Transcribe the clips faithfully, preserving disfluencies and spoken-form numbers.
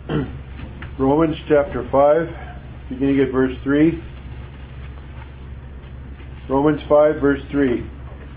Romans chapter five, beginning at verse three. Romans five, verse three.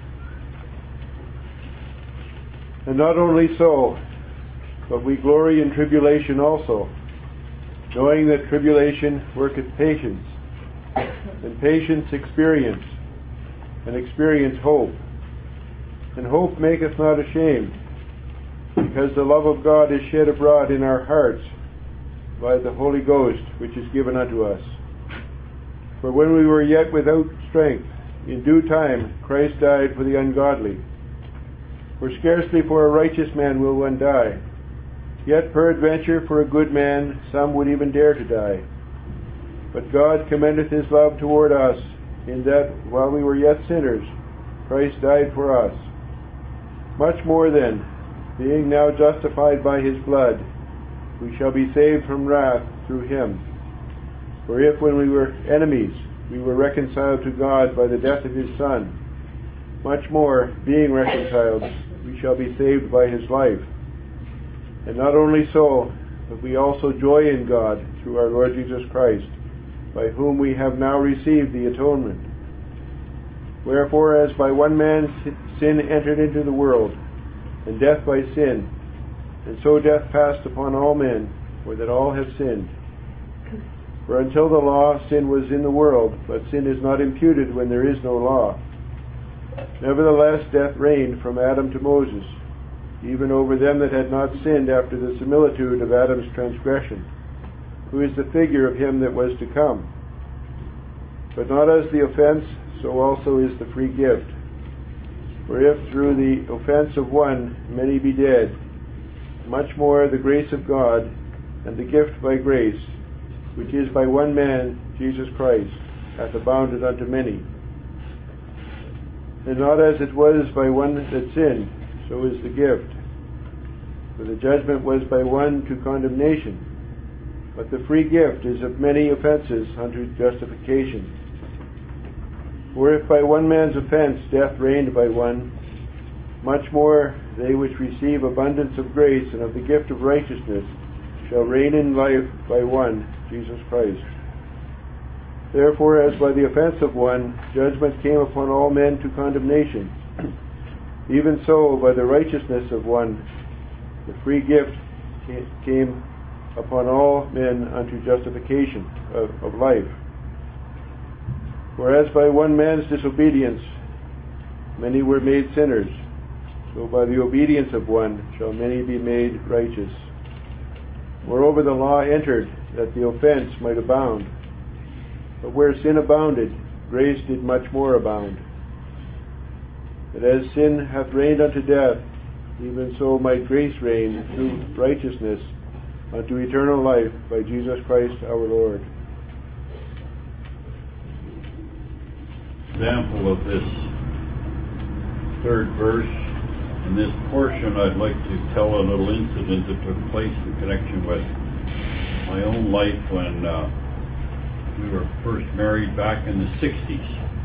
And not only so, but we glory in tribulation also, knowing that tribulation worketh patience, and patience experience, and experience hope. And hope maketh not ashamed, because the love of God is shed abroad in our hearts by the Holy Ghost, which is given unto us. For when we were yet without strength, in due time Christ died for the ungodly. For scarcely for a righteous man will one die, yet peradventure for a good man some would even dare to die. But God commendeth his love toward us, in that while we were yet sinners, Christ died for us. Much more then, being now justified by his blood, we shall be saved from wrath through him. For if when we were enemies, we were reconciled to God by the death of his Son, much more, being reconciled, we shall be saved by his life. And not only so, but we also joy in God through our Lord Jesus Christ, by whom we have now received the atonement. Wherefore, as by one man sin entered into the world, and death by sin, and so death passed upon all men, for that all have sinned. For until the law, sin was in the world, but sin is not imputed when there is no law. Nevertheless, death reigned from Adam to Moses, even over them that had not sinned after the similitude of Adam's transgression, who is the figure of him that was to come. But not as the offense, so also is the free gift. For if through the offense of one many be dead, much more the grace of God, and the gift by grace, which is by one man, Jesus Christ, hath abounded unto many. And not as it was by one that sinned, so is the gift. For the judgment was by one to condemnation, but the free gift is of many offenses unto justification. For if by one man's offense death reigned by one, much more they which receive abundance of grace and of the gift of righteousness shall reign in life by one, Jesus Christ. Therefore, as by the offense of one judgment came upon all men to condemnation, even so by the righteousness of one the free gift came upon all men unto justification of, of life. Whereas by one man's disobedience many were made sinners, so by the obedience of one shall many be made righteous. Moreover, the law entered that the offense might abound. But where sin abounded, grace did much more abound. That as sin hath reigned unto death, even so might grace reign through righteousness unto eternal life by Jesus Christ our Lord. Example of this third verse. In this portion, I'd like to tell a little incident that took place in connection with my own life when uh, we were first married back in the sixties.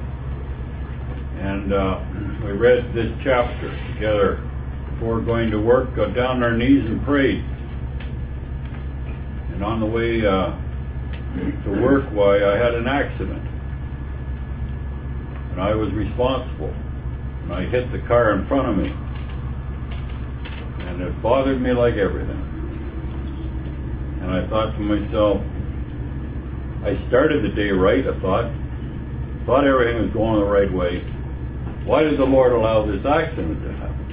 And uh, we read this chapter together before going to work, got down on our knees and prayed. And on the way uh, to work, why, I had an accident. And I was responsible. And I hit the car in front of me. And it bothered me like everything. And I thought to myself, I started the day right, I thought. Thought everything was going the right way. Why did the Lord allow this accident to happen?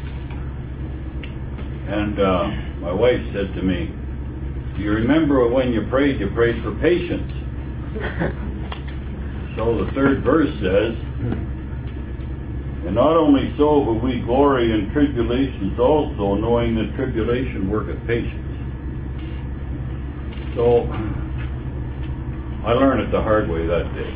And uh, my wife said to me, do you remember when you prayed, you prayed for patience? So the third verse says, and not only so, but we glory in tribulations also, knowing that tribulation worketh patience. So I learned it the hard way that day.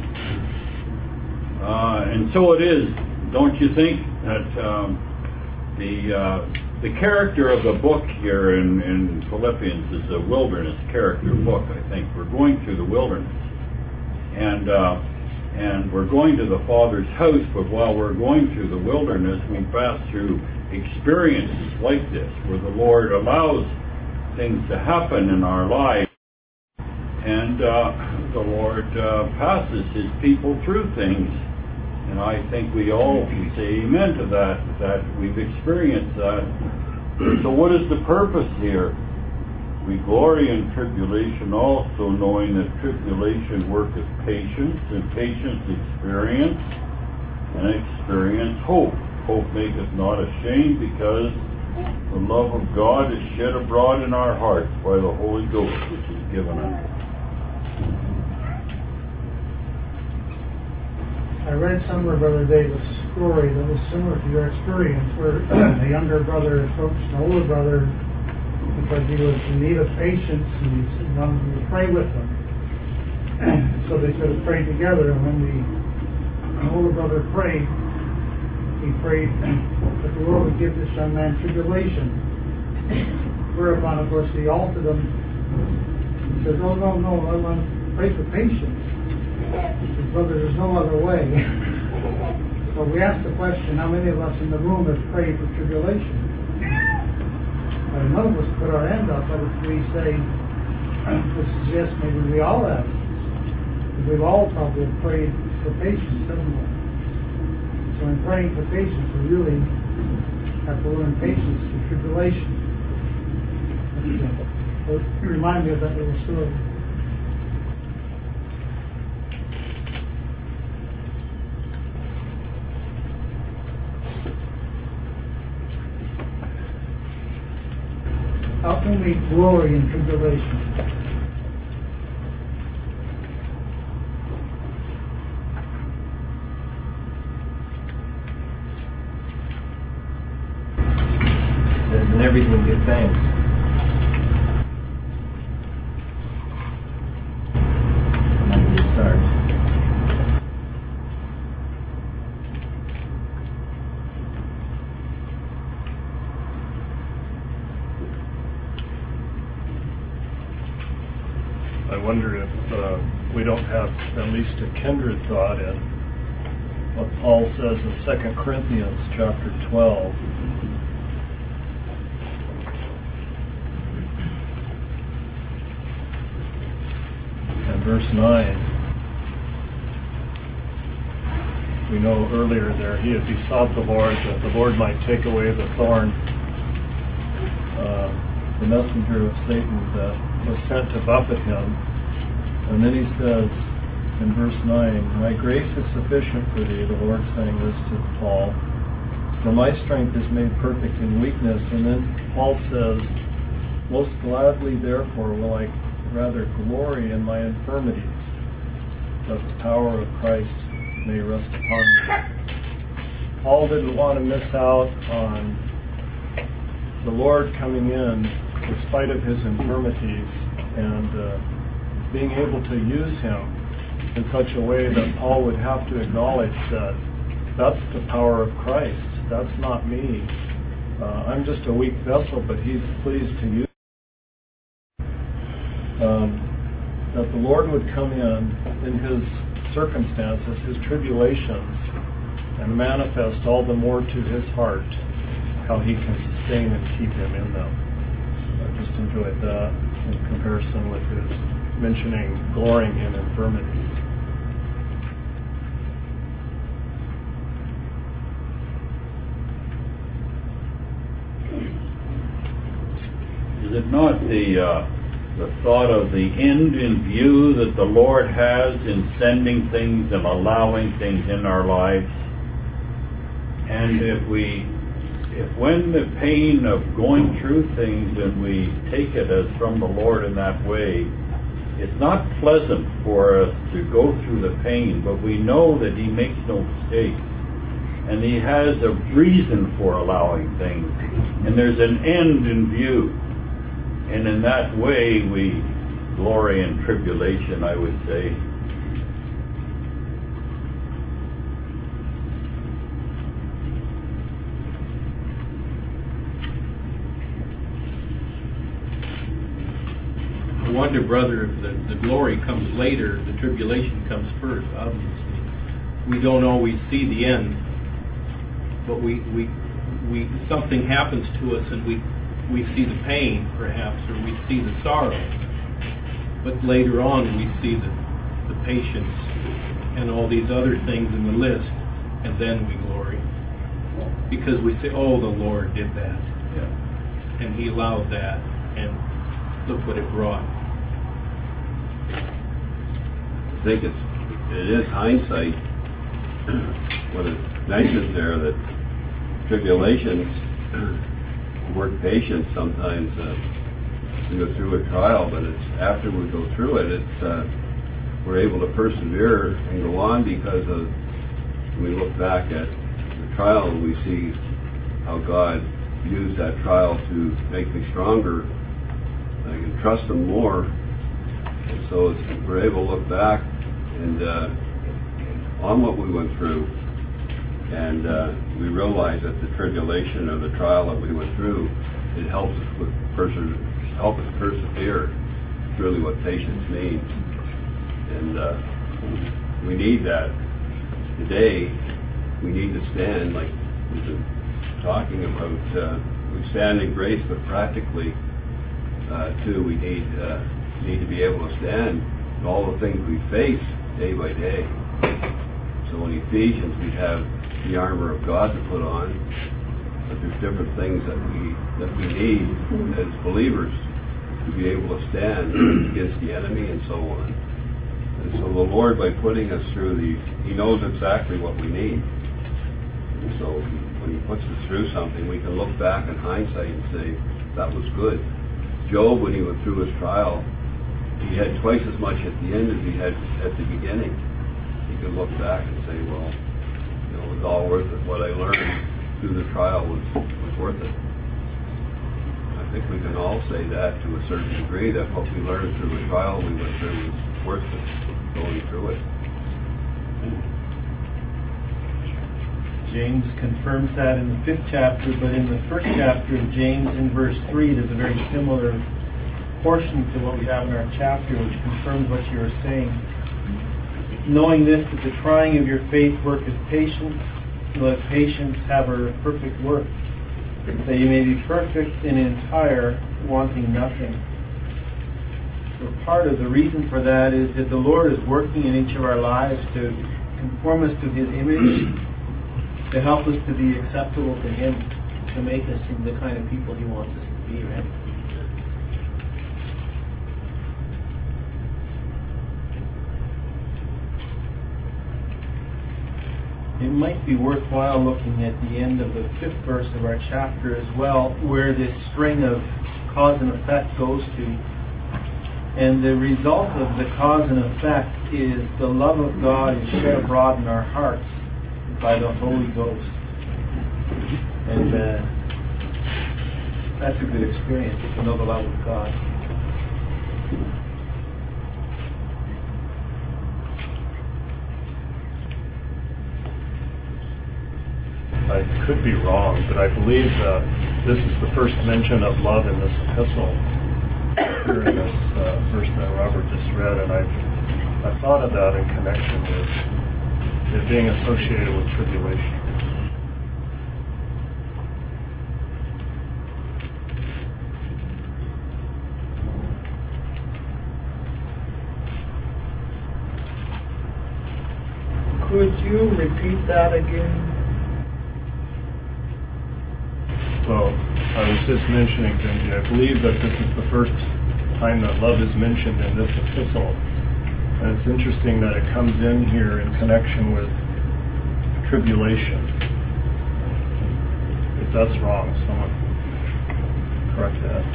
Uh, and so it is, don't you think, that um, the uh, the character of the book here in, in Philippians is a wilderness character book, I think. We're going through the wilderness. And uh, and we're going to the Father's house, but while we're going through the wilderness, we pass through experiences like this, where the Lord allows things to happen in our lives. And uh, the Lord uh, passes His people through things. And I think we all can say amen to that, that we've experienced that. So what is the purpose here? We glory in tribulation also, knowing that tribulation worketh patience, and patience experience, and experience hope. Hope maketh not ashamed, because the love of God is shed abroad in our hearts by the Holy Ghost, which is given us. I read somewhere, Brother David's story that was similar to your experience, where a younger brother approached an older brother because he was in need of patience, and he wanted him to pray with him. So they could have prayed together, and when the older brother prayed, he prayed that the Lord would give this young man tribulation. Whereupon, of course, he altered him. He says, oh, no, no, I want to pray for patience. He says, brother, there's no other way. So we asked the question, how many of us in the room have prayed for tribulation? Uh, none of us put our hand up, but if we say, this is yes, maybe we all have. We've all probably prayed for patience, haven't we? So in praying for patience, we really have to learn patience through tribulation. So it reminded me of that little story. How can we glory in tribulation? It says, in everything give thanks. I'm not going to start. I wonder if uh, we don't have at least a kindred thought in what Paul says in Second Corinthians chapter twelve. And verse nine. We know earlier there he had besought the Lord that the Lord might take away the thorn, uh, the messenger of Satan that was sent to buffet him. And then he says in verse nine, my grace is sufficient for thee, the Lord saying this to Paul, for my strength is made perfect in weakness. And then Paul says, most gladly therefore will I rather glory in my infirmities, that the power of Christ may rest upon me. Paul didn't want to miss out on the Lord coming in in spite of his infirmities, and uh, being able to use him in such a way that Paul would have to acknowledge that that's the power of Christ. That's not me. Uh, I'm just a weak vessel, but he's pleased to use me. Um, that the Lord would come in in his circumstances, his tribulations, and manifest all the more to his heart how he can sustain and keep him in them. I just enjoyed that in comparison with his mentioning glorying in infirmities. Is it not the uh, the thought of the end in view that the Lord has in sending things and allowing things in our lives? And if we If when the pain of going through things and we take it as from the Lord in that way, it's not pleasant for us to go through the pain, but we know that He makes no mistakes. And He has a reason for allowing things. And there's an end in view. And in that way we glory in tribulation, I would say. I wonder, brother, if the, the glory comes later, the tribulation comes first, obviously. We don't always see the end, but we, we, we something happens to us and we we see the pain, perhaps, or we see the sorrow. But later on, we see the, the patience and all these other things in the list, and then we glory. Because we say, oh, the Lord did that. Yeah. And He allowed that, and look what it brought. I think it's, it is hindsight when it mentions there that tribulations work patience sometimes. Uh, we go through a trial, but it's after we go through it, it's uh, we're able to persevere and go on because of when we look back at the trial and we see how God used that trial to make me stronger. I can trust Him more, and so it's, we're able to look back and uh, on what we went through, and uh, we realize that the tribulation or the trial that we went through, it helps us with perse- help us persevere. It's really what patience means, and uh, we need that today. We need to stand, like we've been talking about. Uh, we stand in grace, but practically uh, too, we need uh, need to be able to stand in all the things we face day by day. So in Ephesians, we have the armor of God to put on, but there's different things that we that we need as believers to be able to stand against the enemy and so on. And so the Lord, by putting us through these, He knows exactly what we need. And so when He puts us through something, we can look back in hindsight and say, that was good. Job, when he went through his trial, he had twice as much at the end as he had at the beginning. He could look back and say, well, you know, it was all worth it. What I learned through the trial was, was worth it. I think we can all say that to a certain degree, that what we learned through the trial we went through was worth it, going through it. James confirms that in the fifth chapter, but in the first chapter of James, in verse three, there's a very similar portion to what we have in our chapter, which confirms what you were saying. Knowing this, that the trying of your faith worketh patience, let patience have her perfect work, that you may be perfect and entire, wanting nothing. So part of the reason for that is that the Lord is working in each of our lives to conform us to His image, to help us to be acceptable to Him, to make us the kind of people He wants us to be, right? It might be worthwhile looking at the end of the fifth verse of our chapter as well, where this string of cause and effect goes to. And the result of the cause and effect is the love of God is shed abroad in our hearts by the Holy Ghost. And uh, that's a good experience, to know the love of God. I could be wrong, but I believe uh, this is the first mention of love in this epistle, here in this uh, verse that Robert just read, and I've, I've thought of that in connection with it being associated with tribulation. Could you repeat that again? Well, I was just mentioning, Benji, I believe that this is the first time that love is mentioned in this epistle. And it's interesting that it comes in here in connection with tribulation. If that's wrong, someone correct that.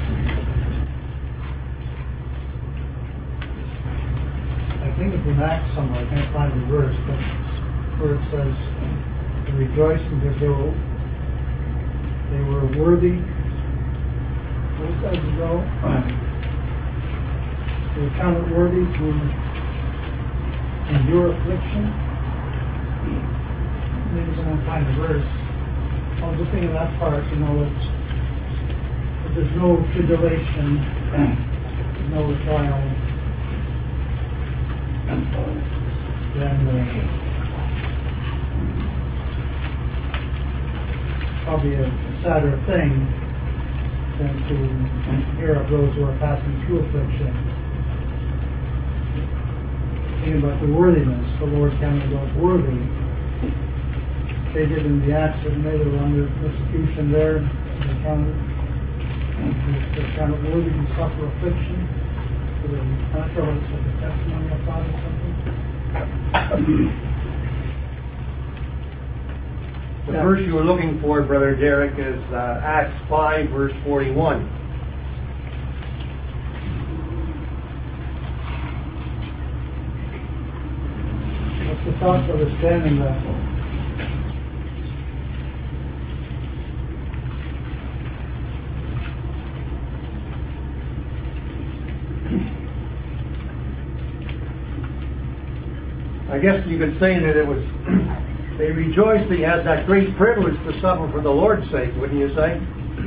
I think it's in Acts somewhere, I can't find the verse, but where it says, to rejoice because they were, they were worthy. What does it go? They were counted worthy to endure affliction. Maybe someone find the verse. I was just thinking of that part, you know, that, that there's no tribulation, there's no trial. Then uh, probably a sadder thing than to hear of those who are passing through affliction. Thinking about the worthiness, the Lord counted those worthy. They did in the Acts, and they were under persecution there. They counted, they counted worthy to suffer affliction. So they, I'm not sure what it's like a testimony of God or something. The verse you were looking for, Brother Derek, is uh, Acts five, verse forty-one. What's the thought, Brother Stan, in that? I guess you could say that it was, they rejoiced that he has that great privilege to suffer for the Lord's sake, wouldn't you say?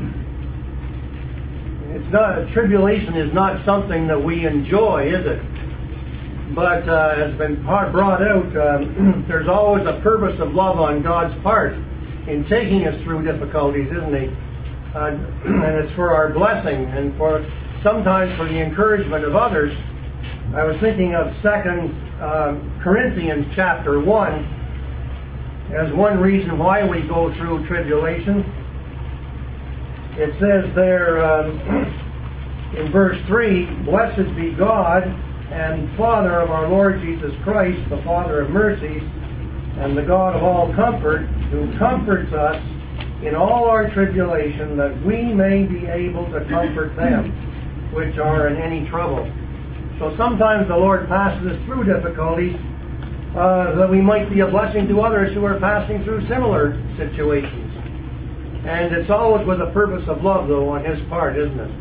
It's not, tribulation is not something that we enjoy, is it? But uh, has been brought out, um, there's always a purpose of love on God's part in taking us through difficulties, isn't he? Uh, and it's for our blessing and for sometimes for the encouragement of others. I was thinking of Second uh, Corinthians chapter one as one reason why we go through tribulation. It says there um, in verse three, "Blessed be God and Father of our Lord Jesus Christ, the Father of mercies, and the God of all comfort, who comforts us in all our tribulation, that we may be able to comfort them which are in any trouble." So sometimes the Lord passes us through difficulties uh, that we might be a blessing to others who are passing through similar situations. And it's always with a purpose of love, though, on His part, isn't it?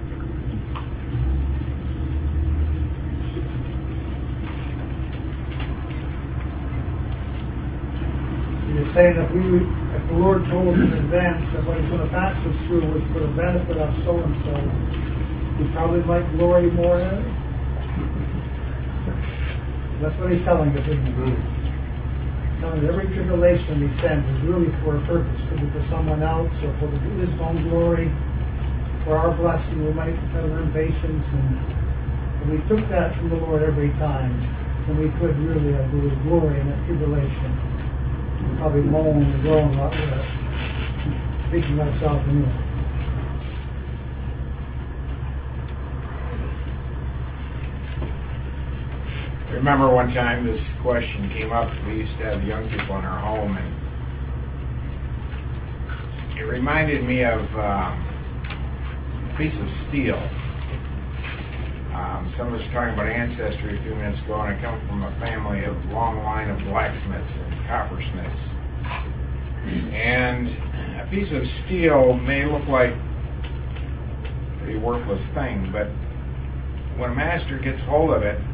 You're saying if we, if the Lord told us in advance that what He's going to pass us through was for the benefit of so and so, we probably might glory more in it. That's what He's telling us, isn't He? He's telling us every tribulation He sends is really for a purpose, could be for someone else or for His own glory, for our blessing. We might learn patience, and if we took that from the Lord every time, then we could really have a little glory in that tribulation. We'd probably moan and groan a lot less, speaking ourselves in it. I remember one time this question came up. We used to have young people in our home, and it reminded me of um, a piece of steel. Um, some of us were talking about ancestry a few minutes ago, and I come from a family of a long line of blacksmiths and coppersmiths. And a piece of steel may look like a pretty worthless thing, but when a master gets hold of it,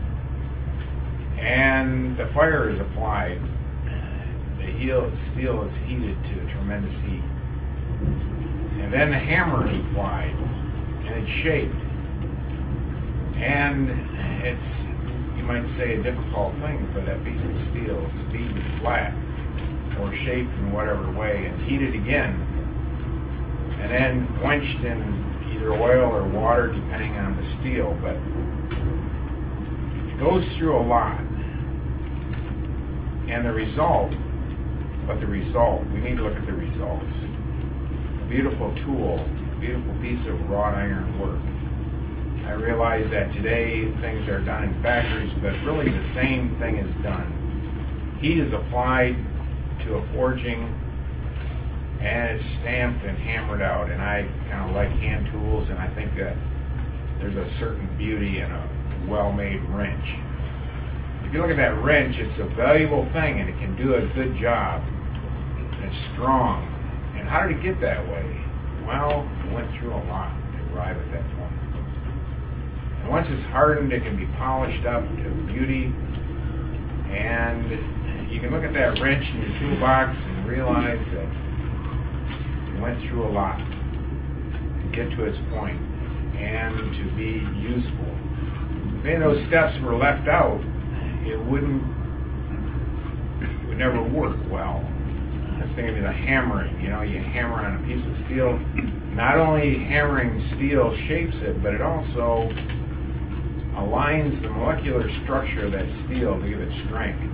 and the fire is applied, the heel, steel is heated to a tremendous heat. And then the hammer is applied, and it's shaped. And it's, you might say, a difficult thing for that piece of steel to be flat or shaped in whatever way. It's heated again, and then quenched in either oil or water, depending on the steel. But it goes through a lot. And the result, but the result, we need to look at the results. A beautiful tool, a beautiful piece of wrought iron work. I realize that today things are done in factories, but really the same thing is done. Heat is applied to a forging, and it's stamped and hammered out. And I kind of like hand tools, and I think that there's a certain beauty in a well-made wrench. If you look at that wrench, it's a valuable thing, and it can do a good job. It's strong. And how did it get that way? Well, it went through a lot to arrive at that point. And once it's hardened, it can be polished up to beauty. And you can look at that wrench in your toolbox and realize that it went through a lot to get to its point and to be useful. If any of those steps were left out, it wouldn't, it would never work well. I was thinking of the hammering. You know, you hammer on a piece of steel. Not only hammering steel shapes it, but it also aligns the molecular structure of that steel to give it strength.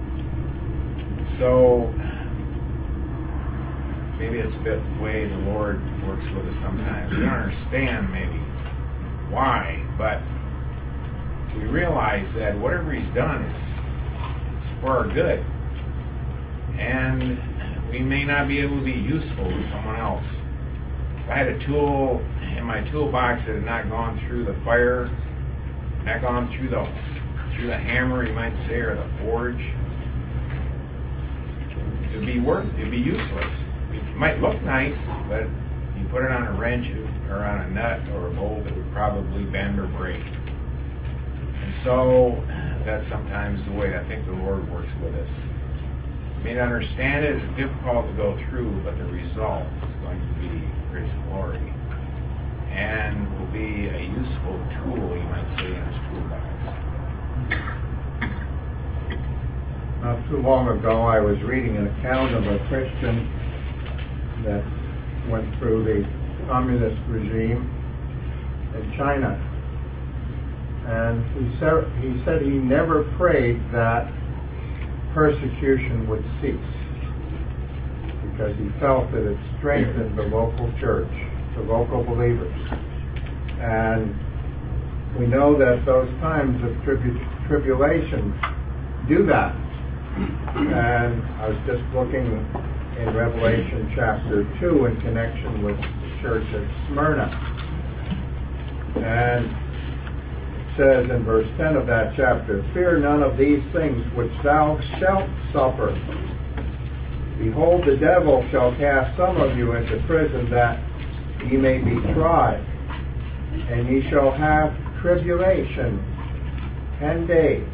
So maybe it's a bit the way the Lord works with us sometimes. We don't understand maybe why, but we realize that whatever He's done is it's for our good. And we may not be able to be useful to someone else. If I had a tool in my toolbox that had not gone through the fire, not gone through the through the hammer, you might say, or the forge, it'd be worth it'd be useless. It might look nice, but if you put it on a wrench or on a nut or a bolt, it would probably bend or break. And so that's sometimes the way I think the Lord works with us. You may not understand it, it's difficult to go through, but the result is going to be for His glory. And will be a useful tool, you might say, in His toolbox. Not too long ago, I was reading an account of a Christian that went through the communist regime in China. And he said, he said he never prayed that persecution would cease, because he felt that it strengthened the local church, the local believers. And we know that those times of tribu- tribulation do that. And I was just looking in Revelation chapter two in connection with the church at Smyrna. And it says in verse ten of that chapter, "Fear none of these things which thou shalt suffer. Behold, the devil shall cast some of you into prison, that ye may be tried. And ye shall have tribulation ten days.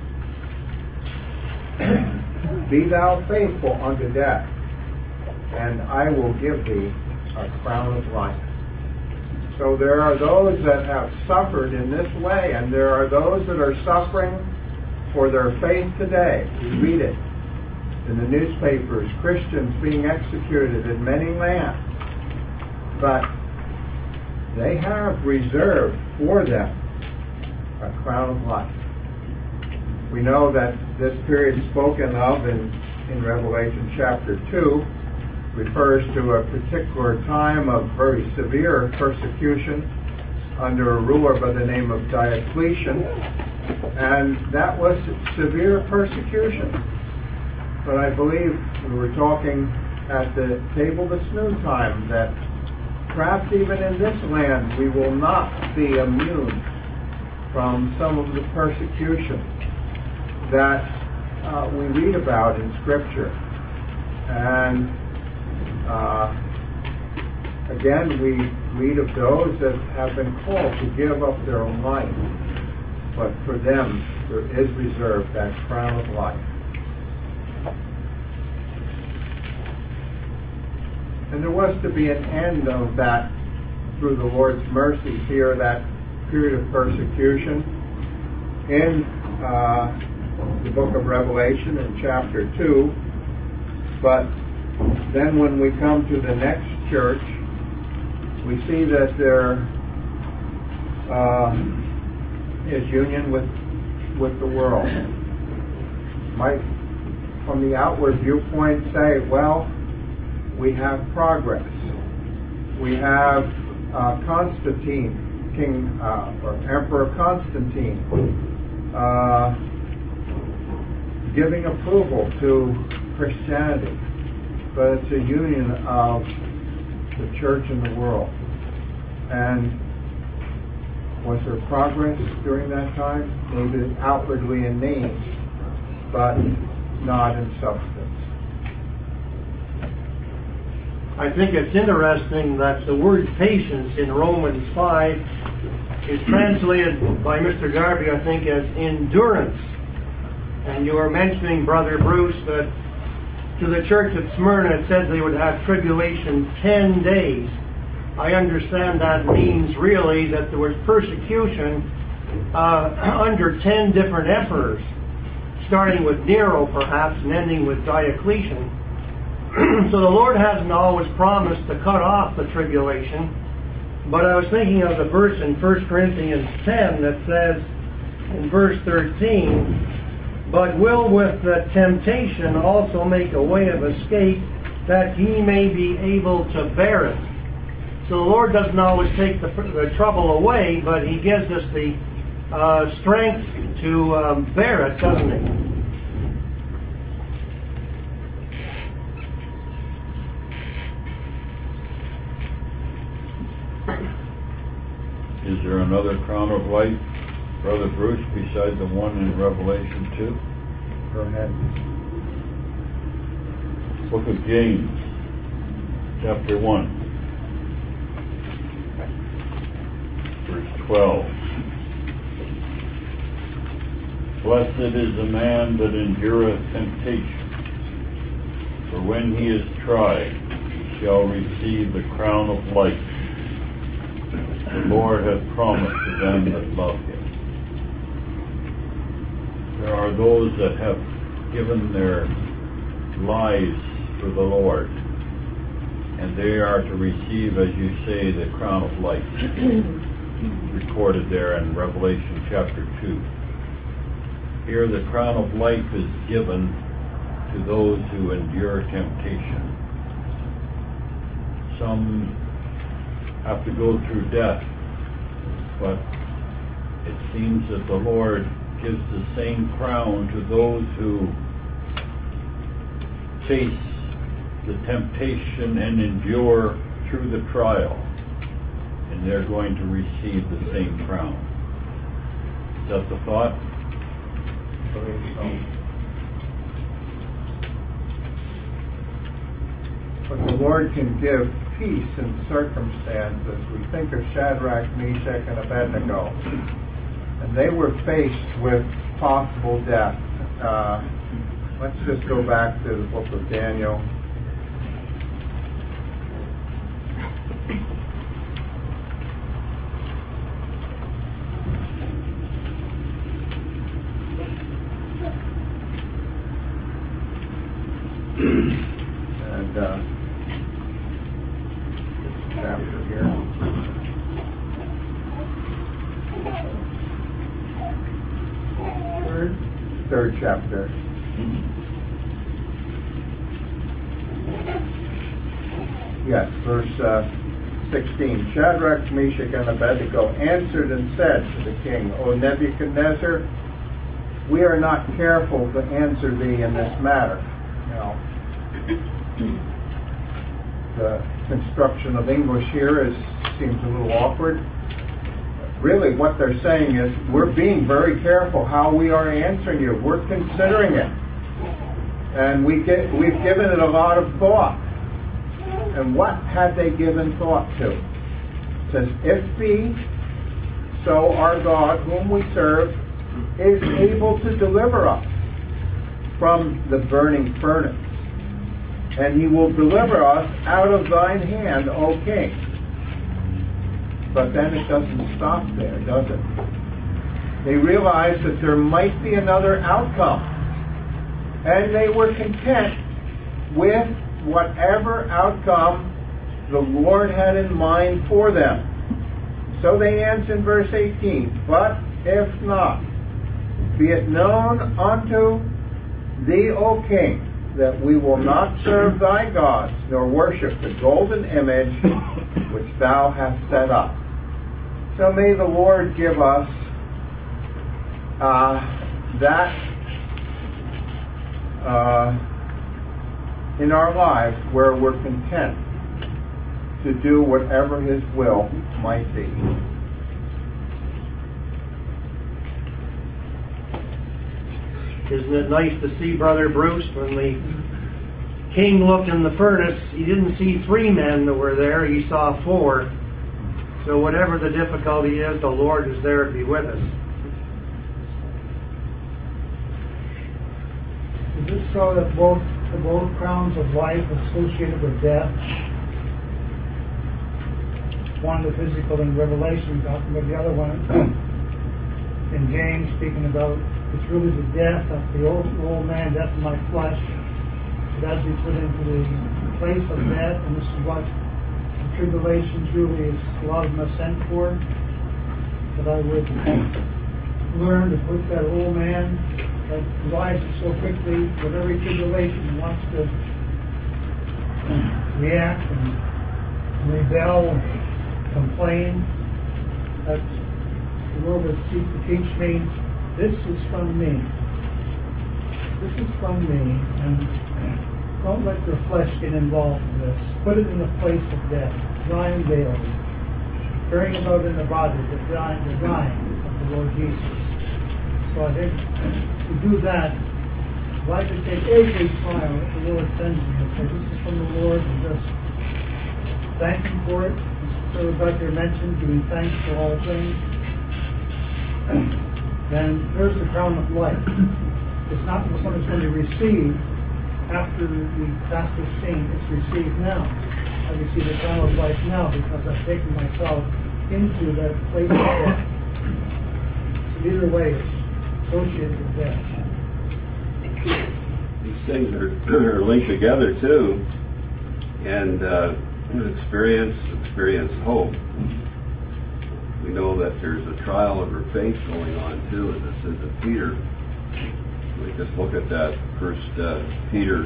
Be thou faithful unto death, and I will give thee a crown of life." So there are those that have suffered in this way, and there are those that are suffering for their faith today. We read it in the newspapers, Christians being executed in many lands. But they have reserved for them a crown of life. We know that this period spoken of in, in Revelation chapter two refers to a particular time of very severe persecution under a ruler by the name of Diocletian. And that was severe persecution. But I believe we were talking at the table this noontime that perhaps even in this land we will not be immune from some of the persecution that uh, we read about in Scripture. And uh, again, we read of those that have been called to give up their own life. But for them, there is reserved that crown of life. And there was to be an end of that through the Lord's mercy here, that period of persecution in uh, the book of Revelation in chapter two. But then when we come to the next church, we see that there uh, is union with with the world. Might, from the outward viewpoint, say, well, we have progress. We have uh, Constantine, King uh, or Emperor Constantine, uh, giving approval to Christianity, but it's a union of the church and the world. And was there progress during that time? Maybe outwardly in name, but not in substance. I think it's interesting that the word patience in Romans five is translated by Mister Garvey, I think, as endurance. And you were mentioning, Brother Bruce, that to the church at Smyrna it says they would have tribulation ten days. I understand that means really that there was persecution uh, under ten different emperors, starting with Nero perhaps and ending with Diocletian. so the Lord hasn't always promised to cut off the tribulation. But I was thinking of the verse in First Corinthians ten that says in verse thirteen, but will with the temptation also make a way of escape, that ye may be able to bear it. So the Lord doesn't always take the, the trouble away, but He gives us the uh, strength to um, bear it, doesn't He? Is there another crown of life, Brother Bruce, beside the one in Revelation two? Go ahead. Book of James, chapter one, verse twelve. Blessed is the man that endureth temptation, for when he is tried, he shall receive the crown of life the Lord hath promised to them that love Him. There are those that have given their lives for the Lord, and they are to receive, as you say, the crown of life, recorded there in Revelation chapter two. Here the crown of life is given to those who endure temptation. Some have to go through death, but it seems that the Lord gives the same crown to those who face the temptation and endure through the trial, and they're going to receive the same crown. Is that the thought? I believe so. But the Lord can give peace in circumstances. We think of Shadrach, Meshach, and Abednego, and they were faced with possible death. Uh, let's just go back to the book of Daniel. and uh, chapter here. Third, third chapter. Yes, verse uh, sixteen. Shadrach, Meshach, and Abednego answered and said to the king, O Nebuchadnezzar, we are not careful to answer thee in this matter. Now, the construction of English here is seems a little awkward. Really, what they're saying is, we're being very careful how we are answering you. We're considering it. And we get, we've given it a lot of thought. And what had they given thought to? It says, if be so our God, whom we serve, is able to deliver us from the burning furnace, and He will deliver us out of thine hand, O King. But then it doesn't stop there, does it? They realized that there might be another outcome, and they were content with whatever outcome the Lord had in mind for them. So they answer in verse eighteen, but if not, be it known unto thee, O King, that we will not serve thy gods, nor worship the golden image which thou hast set up. So may the Lord give us uh, that uh, in our lives where we're content to do whatever His will might be. Isn't it nice to see Brother Bruce, when the king looked in the furnace, he didn't see three men that were there, he saw four. So whatever the difficulty is, the Lord is there to be with us. Is it so that both the both crowns of life associated with death? One the physical in Revelation, talking about the other one in James, speaking about it's really the death of the old, old man, death of my flesh, I'd be put into the place of death, and this is what the tribulation truly is, a lot of them are sent for, that I would learn to put that old man that rises so quickly with every tribulation wants to react and rebel and complain, that the Lord would seek to teach me, this is from me. This is from me, and don't let your flesh get involved in this. Put it in the place of death, dying daily, bearing about in the body the dying, the dying of the Lord Jesus. So I think to do that, if I could take every trial that the Lord sends me and say, this is from the Lord, and just thank Him for it. As Brother Becker mentioned, giving thanks for all things. Then there's the crown of life. It's not what someone's going to receive after the task is seen. It's received now. I receive the crown of life now because I've taken myself into that place of death. So either way, it's associated with death. These things are, are linked together too, and uh, experience, experience hope. We know that there's a trial of her faith going on too, and this is in Peter. We just look at that First uh, Peter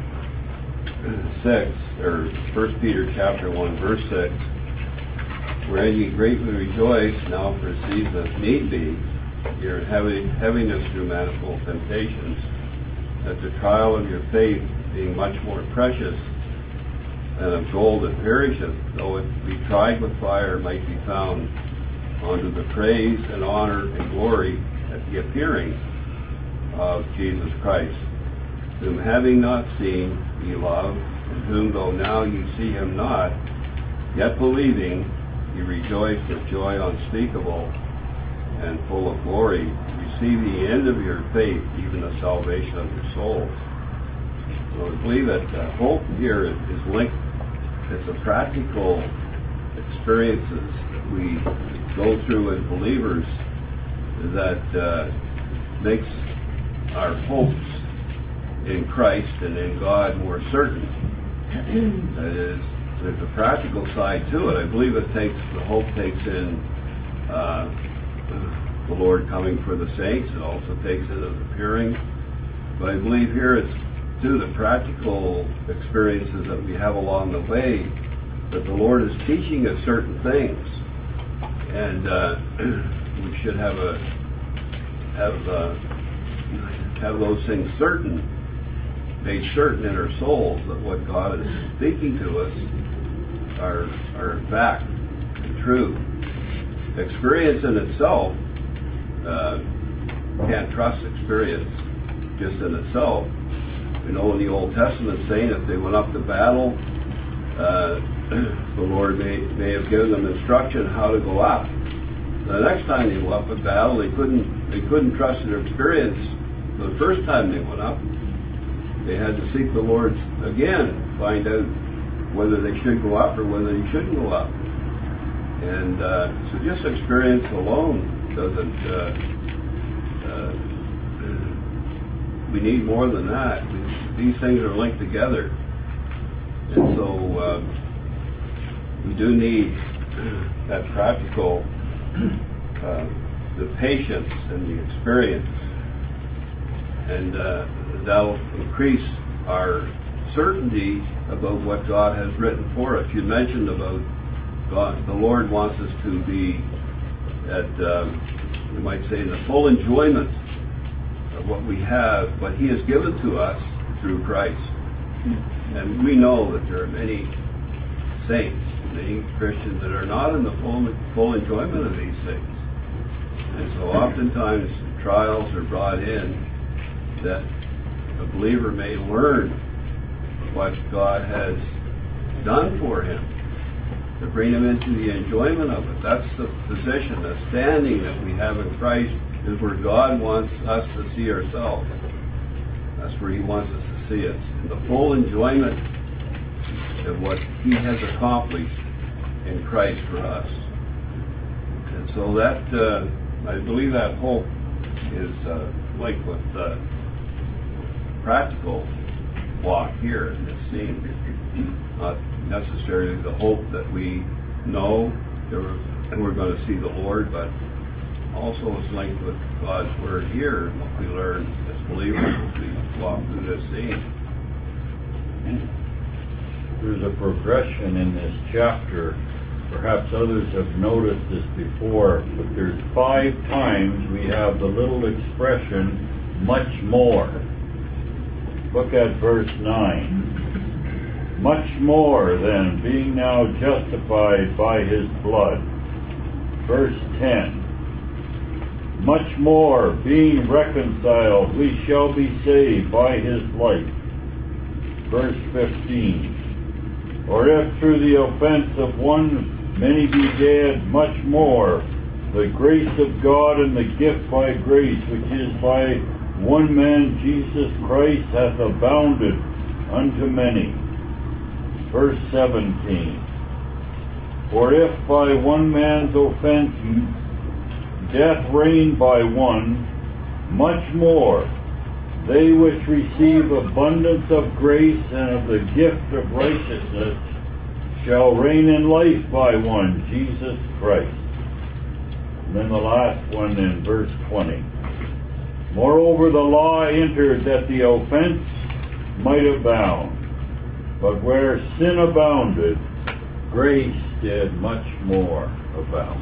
six, or First Peter chapter one, verse six, wherein ye greatly rejoice now for a season if need be, your heavy, heaviness through manifold temptations, that the trial of your faith, being much more precious than of gold that perisheth, though it be tried with fire, might be found unto the praise and honor and glory at the appearing of Jesus Christ, whom having not seen ye love, and whom though now ye see him not, yet believing ye rejoice with joy unspeakable and full of glory, receiving the end of your faith, even the salvation of your souls. So I believe that uh, hope here is linked. It's a practical experiences that we go through as believers that uh, makes our hopes in Christ and in God more certain. That is, there's a practical side to it. I believe it takes, the hope takes in uh, the Lord coming for the saints. It also takes in His appearing. But I believe here it's through the practical experiences that we have along the way that the Lord is teaching us certain things. And uh, we should have a have uh, have those things certain, made certain in our souls that what God is speaking to us are are in fact and true. Experience in itself, uh, can't trust experience just in itself. We know in the Old Testament saying if they went up to battle, uh, the Lord may, may have given them instruction how to go up. The next time they went up to battle, they couldn't they couldn't trust their experience. The first time they went up, they had to seek the Lord again, find out whether they should go up or whether they shouldn't go up. And uh, so just experience alone doesn't, uh, uh, we need more than that. These things are linked together. And so uh, we do need that practical, uh, the patience and the experience. And uh, that'll increase our certainty about what God has written for us. You mentioned about God, the Lord wants us to be at, um, we might say, in the full enjoyment of what we have, what He has given to us through Christ. And we know that there are many saints, many Christians that are not in the full, full enjoyment of these things. And so oftentimes trials are brought in that a believer may learn what God has done for him, to bring him into the enjoyment of it. That's the position, the standing that we have in Christ, is where God wants us to see ourselves. That's where He wants us to see us, in the full enjoyment of what He has accomplished in Christ for us. And so that, uh, I believe that hope is uh, linked with uh, practical walk here in this scene. Not necessarily the hope that we know and we're going to see the Lord, but also it's linked with God's Word here, and what we learn as believers as we walk through this scene. There's a progression in this chapter. Perhaps others have noticed this before, but there's five times we have the little expression, much more. Look at verse nine. Much more than being now justified by his blood. Verse ten. Much more being reconciled, we shall be saved by his life. Verse fifteen. Or if through the offense of one many be dead, much more the grace of God and the gift by grace, which is by one man Jesus Christ, hath abounded unto many. Verse seventeen. For if by one man's offense death reigned by one, much more they which receive abundance of grace and of the gift of righteousness shall reign in life by one, Jesus Christ. And then the last one in verse twenty. Moreover, the law entered that the offense might abound. But where sin abounded, grace did much more abound.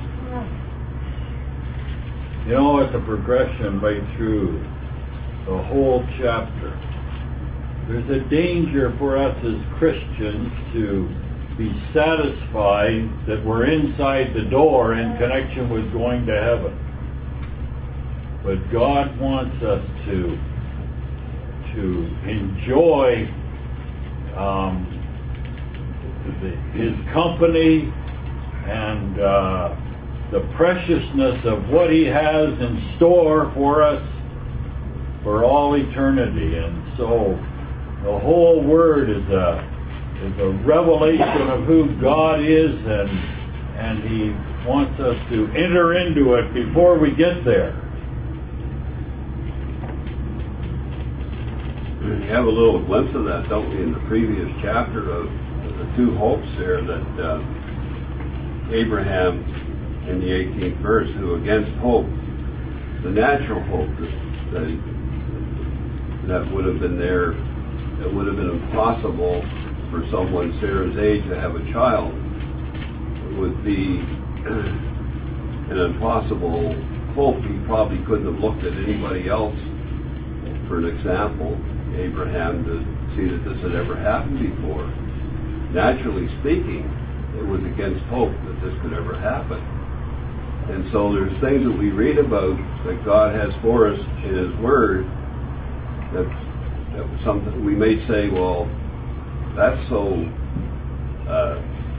You know, it's a progression right through the whole chapter. There's a danger for us as Christians to be satisfied that we're inside the door in connection with going to heaven. But God wants us to, to enjoy um, the, His company and uh, the preciousness of what He has in store for us for all eternity. And so the whole Word is a is a revelation of who God is, and and He wants us to enter into it before we get there. We have a little glimpse of that, don't we, in the previous chapter of the two hopes there that uh, Abraham in the eighteenth verse, who against hope, the natural hope that that, he, that would have been there, it would have been impossible for someone Sarah's age to have a child. It would be an impossible hope. He probably couldn't have looked at anybody else for an example, Abraham, to see that this had ever happened before. Naturally speaking, it was against hope that this could ever happen. And so there's things that we read about that God has for us in His Word that, that something we may say, well, that's so uh,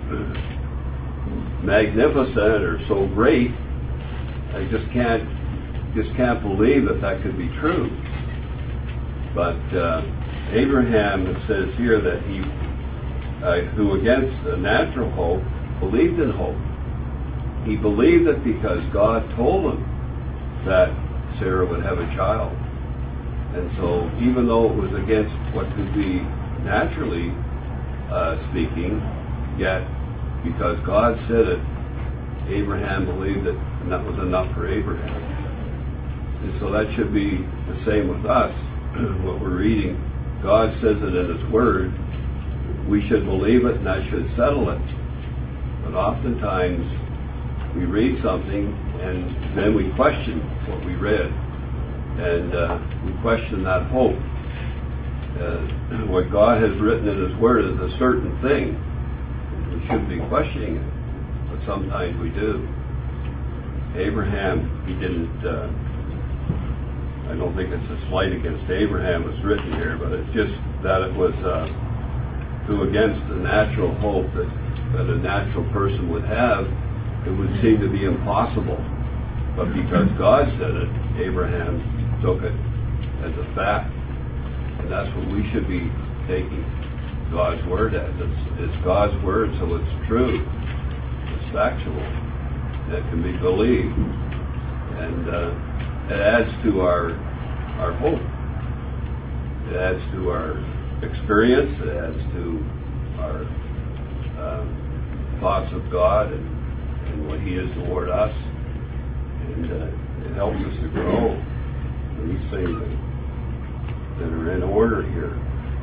magnificent or so great. I just can't just can't believe that that could be true. But uh, Abraham, it says here that he, uh, who against a natural hope, believed in hope. He believed it because God told him that Sarah would have a child. And so even though it was against what could be naturally uh, speaking, yet because God said it, Abraham believed it, and that was enough for Abraham. And so that should be the same with us. What we're reading, God says it in His Word. We should believe it, and that should settle it. But oftentimes we read something and then we question what we read, and uh, we question that hope. Uh, what God has written in His Word is a certain thing. We shouldn't be questioning it, but sometimes we do. Abraham, he didn't, uh, I don't think it's a slight against Abraham was written here, but it's just that it was uh, who against the natural hope that, that a natural person would have, it would seem to be impossible. But because God said it, Abraham took it as a fact. And that's what we should be taking God's Word as. It's, it's God's Word, so it's true. It's factual. It can be believed. And uh, it adds to our our hope. It adds to our experience. It adds to our um, thoughts of God and, and what He is toward us. And uh, it helps us to grow in these things that, that are in order here.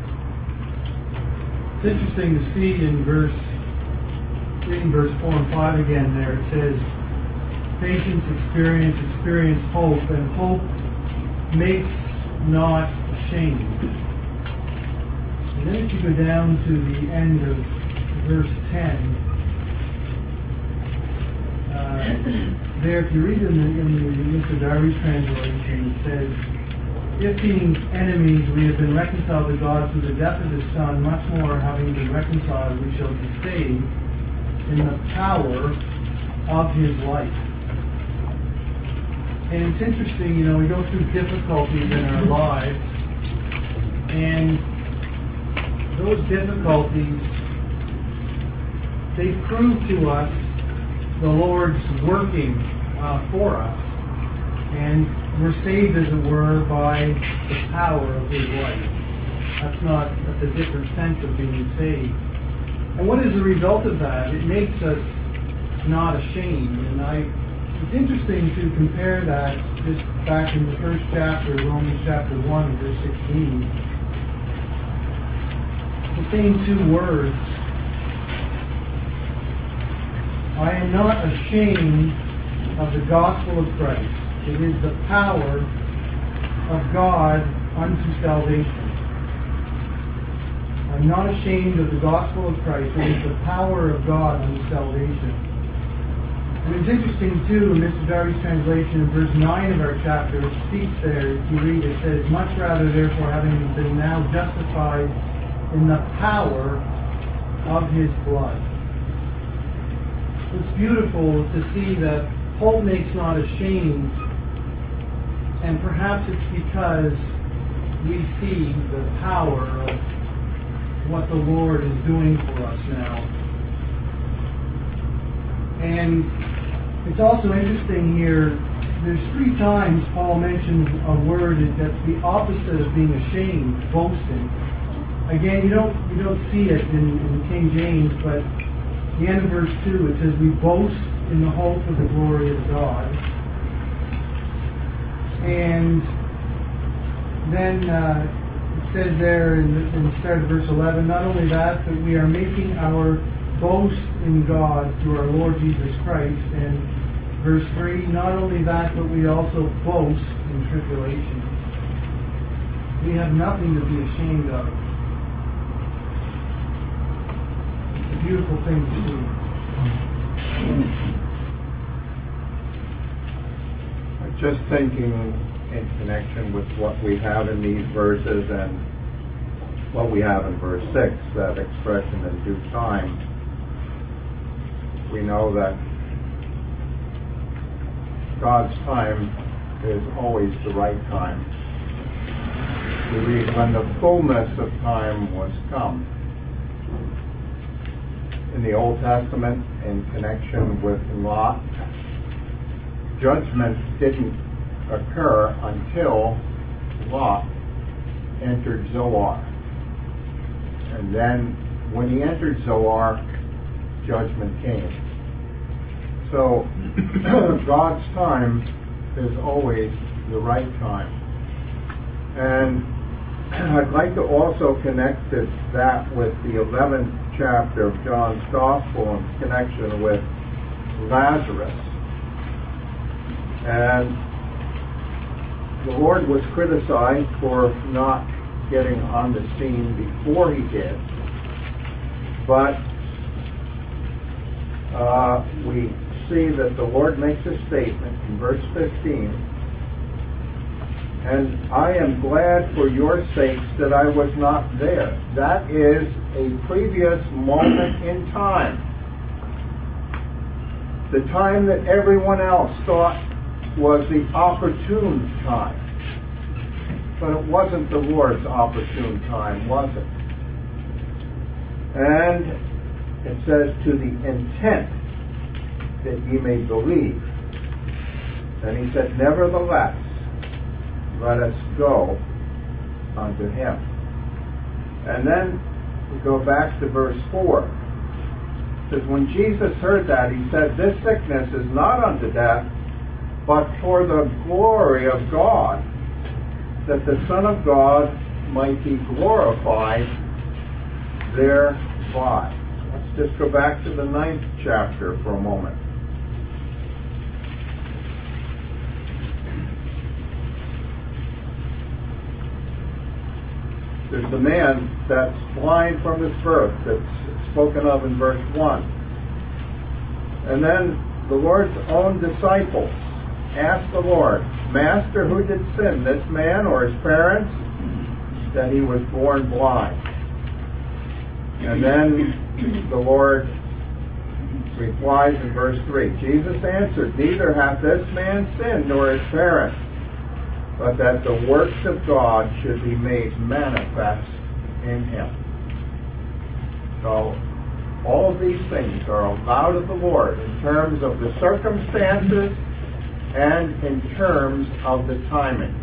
It's interesting to see in verse, reading verse four and five again there, it says, patience, experience, experience, hope, and hope makes not ashamed. And then if you go down to the end of verse ten, uh, there if you read in the, in the Mister Darby's translation, it says, if being enemies we have been reconciled to God through the death of His Son, much more having been reconciled we shall be saved in the power of His life. And it's interesting, you know, we go through difficulties in our lives, and those difficulties, they prove to us the Lord's working uh, for us. And we're saved, as it were, by the power of His life. That's not, that's a different sense of being saved. And what is the result of that? It makes us not ashamed. And I, it's interesting to compare that just back in the first chapter, Romans chapter one, verse sixteen. The same two words. I am not ashamed of the gospel of Christ. It is the power of God unto salvation. I'm not ashamed of the gospel of Christ. It is the power of God unto salvation. And it's interesting too, in Mister Darby's translation, in verse nine of our chapter, it speaks there, if you read, it says, much rather therefore having been now justified in the power of His blood. It's beautiful to see that hope makes not ashamed. And perhaps it's because we see the power of what the Lord is doing for us now. And it's also interesting here, there's three times Paul mentions a word that's the opposite of being ashamed, boasting. Again, you don't you don't see it in, in King James, but at the end of verse two it says, we boast in the hope of the glory of God. And then uh, it says there in the, in the start of verse eleven, not only that, but we are making our boast in God through our Lord Jesus Christ. And verse three, not only that, but we also boast in tribulation. We have nothing to be ashamed of. It's a beautiful thing to see. Just thinking in connection with what we have in these verses and what we have in verse six, that expression in due time, we know that God's time is always the right time. We read, when the fullness of time was come. In the Old Testament, in connection with Lot, judgment didn't occur until Lot entered Zoar. And then when he entered Zoar, judgment came. So God's time is always the right time. And I'd like to also connect this, that with the eleventh chapter of John's Gospel in connection with Lazarus. And the Lord was criticized for not getting on the scene before He did. But uh, we see that the Lord makes a statement in verse fifteen, and I am glad for your sakes that I was not there. That is a previous moment in time. The time that everyone else thought was the opportune time. But it wasn't the Lord's opportune time, was it? And it says, to the intent that ye may believe. And He said, nevertheless, let us go unto Him. And then we go back to verse four. It says, when Jesus heard that, he said, this sickness is not unto death, but for the glory of God, that the Son of God might be glorified thereby. Let's just go back to the ninth chapter for a moment. There's the man that's blind from his birth, that's spoken of in verse one. And then the Lord's own disciples asked the Lord, Master, who did sin, this man or his parents, that he was born blind? And then the Lord replies in verse three, Jesus answered, neither hath this man sinned nor his parents, but that the works of God should be made manifest in him. So all of these things are allowed of the Lord in terms of the circumstances and in terms of the timing.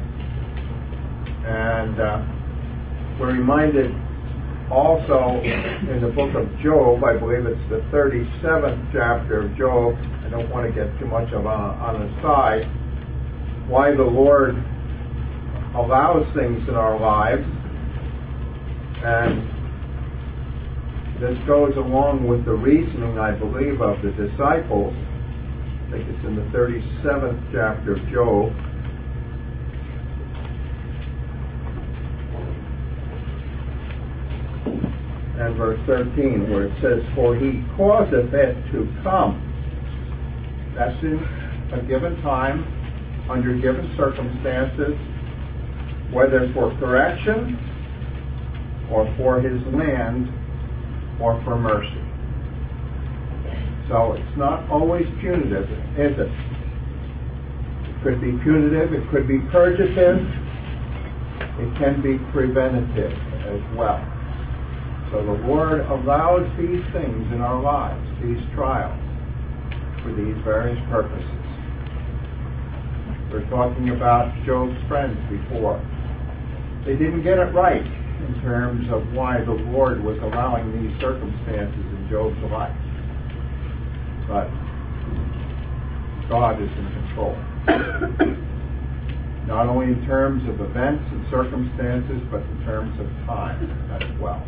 And uh, we're reminded also in the book of Job, I believe it's the thirty-seventh chapter of Job, I don't want to get too much of a, on the side, why the Lord allows things in our lives. And this goes along with the reasoning, I believe, of the disciples. I think it's in the thirty-seventh chapter of Job. And verse thirteen, where it says, for he causeth it to come. That's in a given time, under given circumstances, whether for correction, or for his land, or for mercy. So it's not always punitive, is it? It could be punitive, it could be purgative, it can be preventative as well. So the Lord allows these things in our lives, these trials, for these various purposes. We're talking about Job's friends before. They didn't get it right in terms of why the Lord was allowing these circumstances in Job's life. But God is in control. Not only in terms of events and circumstances, but in terms of time as well.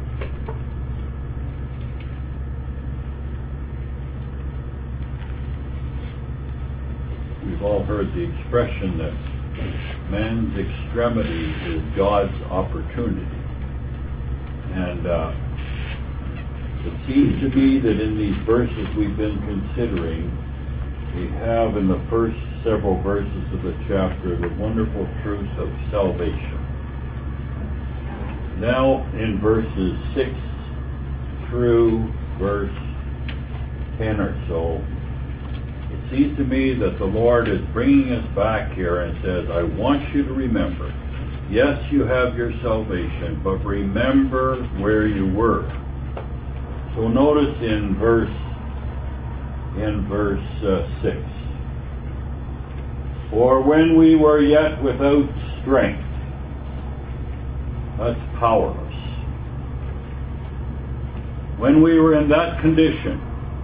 We've all heard the expression that man's extremity is God's opportunity. And uh, it seems to me that in these verses we've been considering, we have in the first several verses of the chapter the wonderful truth of salvation. Now in verses six through verse ten or so, it seems to me that the Lord is bringing us back here and says, I want you to remember, yes, you have your salvation, but remember where you were. So notice in verse in verse uh, six, for when we were yet without strength, that's powerless. When we were in that condition,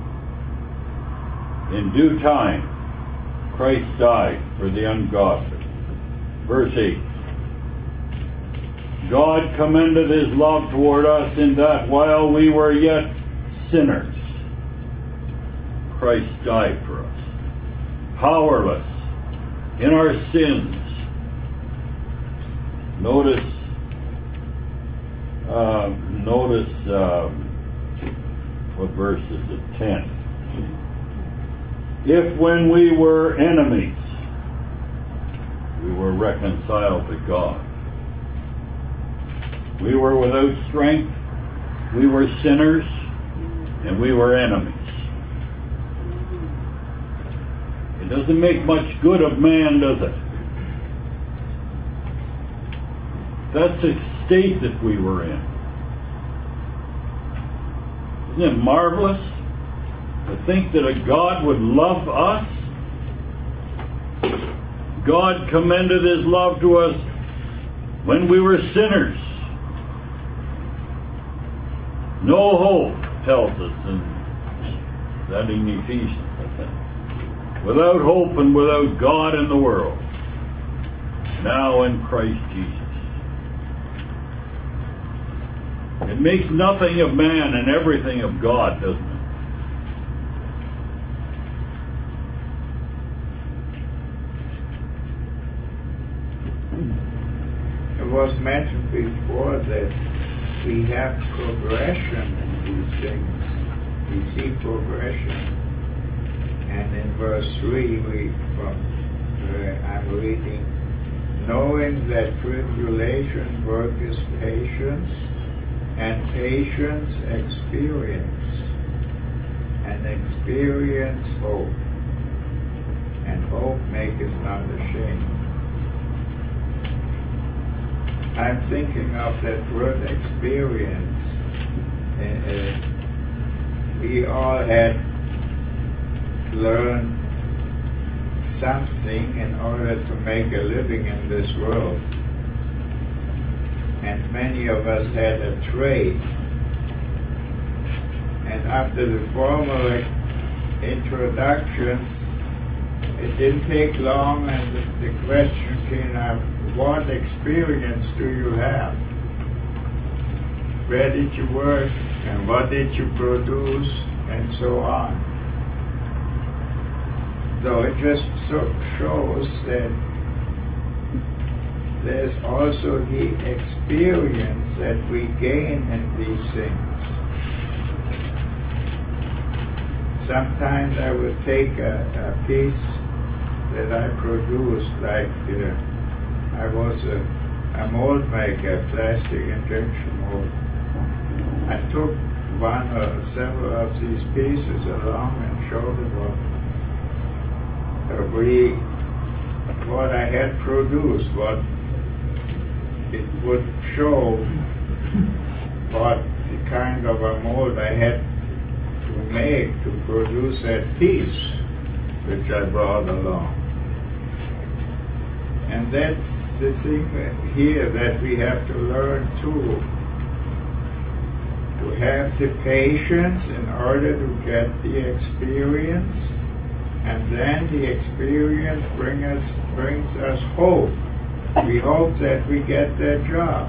in due time, Christ died for the ungodly. Verse eight, God commended his love toward us in that while we were yet sinners, Christ died for us. Powerless in our sins. Notice, uh, notice, um, what verse is it? ten. If when we were enemies, we were reconciled to God. We were without strength, we were sinners, and we were enemies. It doesn't make much good of man, does it? That's the state that we were in. Isn't it marvelous to think that a God would love us? God commended his love to us when we were sinners. No hope tells us in that in Ephesians, I think. Without hope and without God in the world, now in Christ Jesus. It makes nothing of man and everything of God, doesn't it? It was mentioned before that we have progression in these things. We see progression. And in verse three, we, from where I'm reading, knowing that tribulation worketh patience, and patience experience, and experience hope, and hope maketh not ashamed. I'm thinking of that word experience. Uh, uh, we all had learned something in order to make a living in this world. And many of us had a trade. And after the formal introductions, it didn't take long, and the, the question came up, what experience do you have? Where did you work, and what did you produce, and so on. So it just so shows that there's also the experience that we gain in these things. Sometimes I would take a, a piece that I produced, like uh, I was a, a mold maker, plastic injection mold. I took one or several of these pieces along and showed them what, uh, we, what I had produced, what it would show what the kind of a mold I had to make to produce that piece which I brought along. And that's the thing here that we have to learn too, to have the patience in order to get the experience, and then the experience bring us, brings us hope. We hope that we get that job.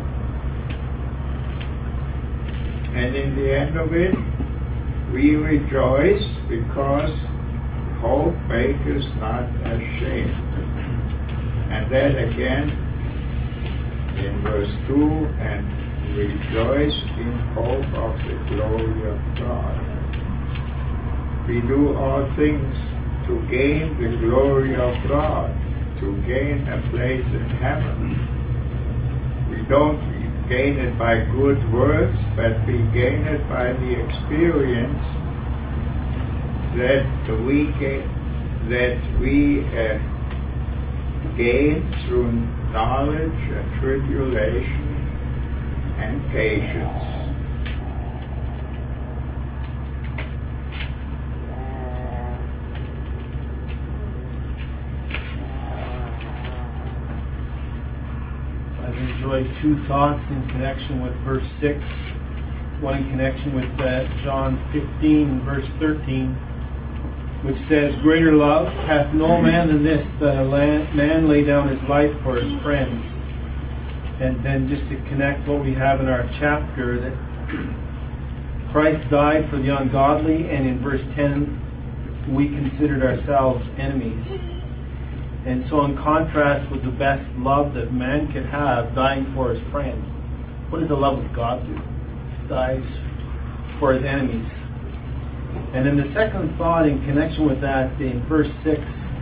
And in the end of it, we rejoice because hope maketh not ashamed. And then again, in verse two, and rejoice in hope of the glory of God. We do all things to gain the glory of God, to gain a place in heaven. We don't gain it by good works, but we gain it by the experience that we gain, that we uh, gain through knowledge and tribulation and patience. I've enjoyed two thoughts in connection with verse six, one in connection with uh, John fifteen, verse thirteen, which says, greater love hath no man than this, that a man lay down his life for his friends. And then just to connect what we have in our chapter, that Christ died for the ungodly, and in verse ten, we considered ourselves enemies. And so in contrast with the best love that man could have, dying for his friends, what does the love of God do? He dies for his enemies. And then the second thought in connection with that, in verse six,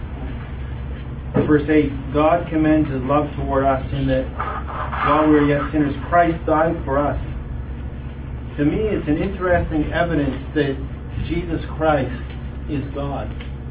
verse eight, God commends his love toward us in that while we were yet sinners, Christ died for us. To me, it's an interesting evidence that Jesus Christ is God.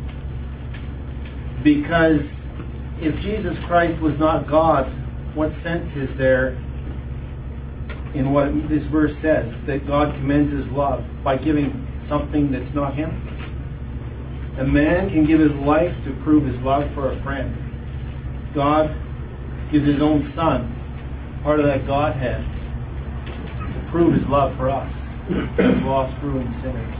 Because if Jesus Christ was not God, what sense is there in what this verse says, that God commends his love by giving something that's not him? A man can give his life to prove his love for a friend. God gives his own Son, part of that Godhead, to prove his love for us. lost, ruined sinners.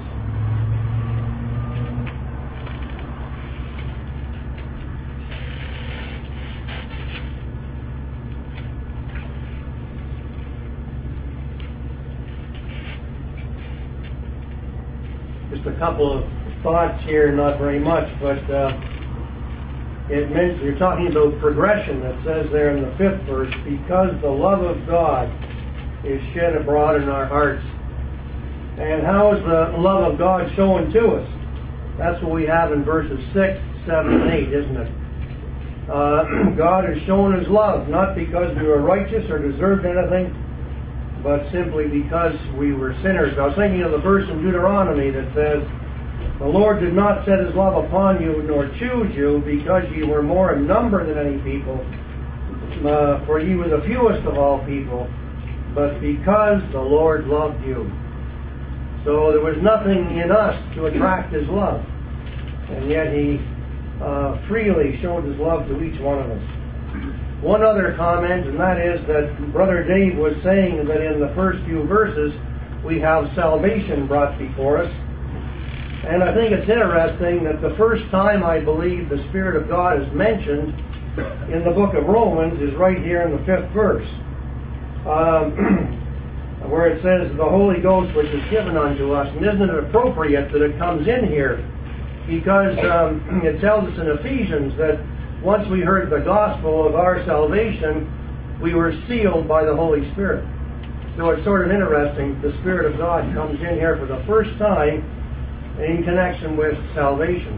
Just a couple of thoughts here, not very much, but uh, it meant you're talking about progression. It says there in the fifth verse, because the love of God is shed abroad in our hearts. And how is the love of God shown to us? That's what we have in verses six, seven, and eight, isn't it? Uh, God has shown His love, not because we were righteous or deserved anything, but simply because we were sinners. I was thinking of the verse in Deuteronomy that says, the Lord did not set His love upon you, nor choose you, because ye were more in number than any people, uh, for ye were the fewest of all people, but because the Lord loved you. So there was nothing in us to attract His love, and yet He uh, freely showed His love to each one of us. One other comment, and that is that Brother Dave was saying that in the first few verses we have salvation brought before us. And I think it's interesting that the first time I believe the Spirit of God is mentioned in the book of Romans is right here in the fifth verse, um, where it says, the Holy Ghost which is given unto us. And isn't it appropriate that it comes in here? Because um, it tells us in Ephesians that once we heard the gospel of our salvation, we were sealed by the Holy Spirit. So it's sort of interesting. The Spirit of God comes in here for the first time in connection with salvation.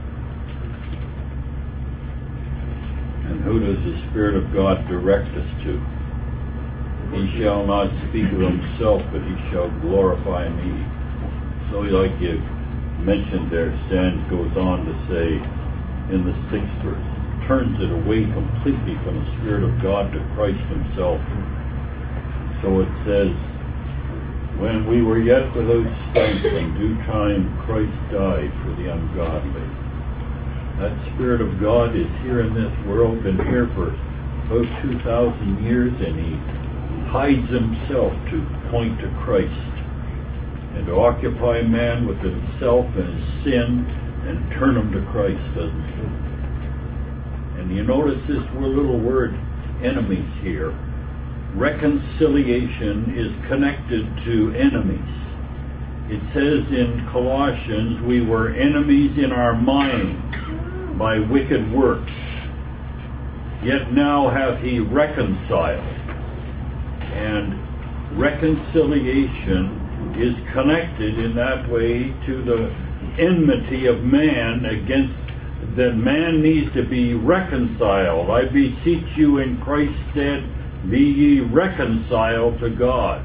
And who does the Spirit of God direct us to? He shall not speak of Himself, but He shall glorify me. So like you mentioned there, Stan goes on to say in the sixth verse, turns it away completely from the Spirit of God to Christ Himself. So it says, when we were yet without strength, in due time Christ died for the ungodly. That Spirit of God is here in this world, been here for about two thousand years, and He hides Himself to point to Christ and to occupy man with himself and his sin and turn him to Christ, doesn't He? And you notice this little word, enemies, here. Reconciliation is connected to enemies. It says in Colossians, we were enemies in our mind by wicked works, yet now hath He reconciled. And reconciliation is connected in that way to the enmity of man against, that man needs to be reconciled. I beseech you in Christ's stead, be ye reconciled to God.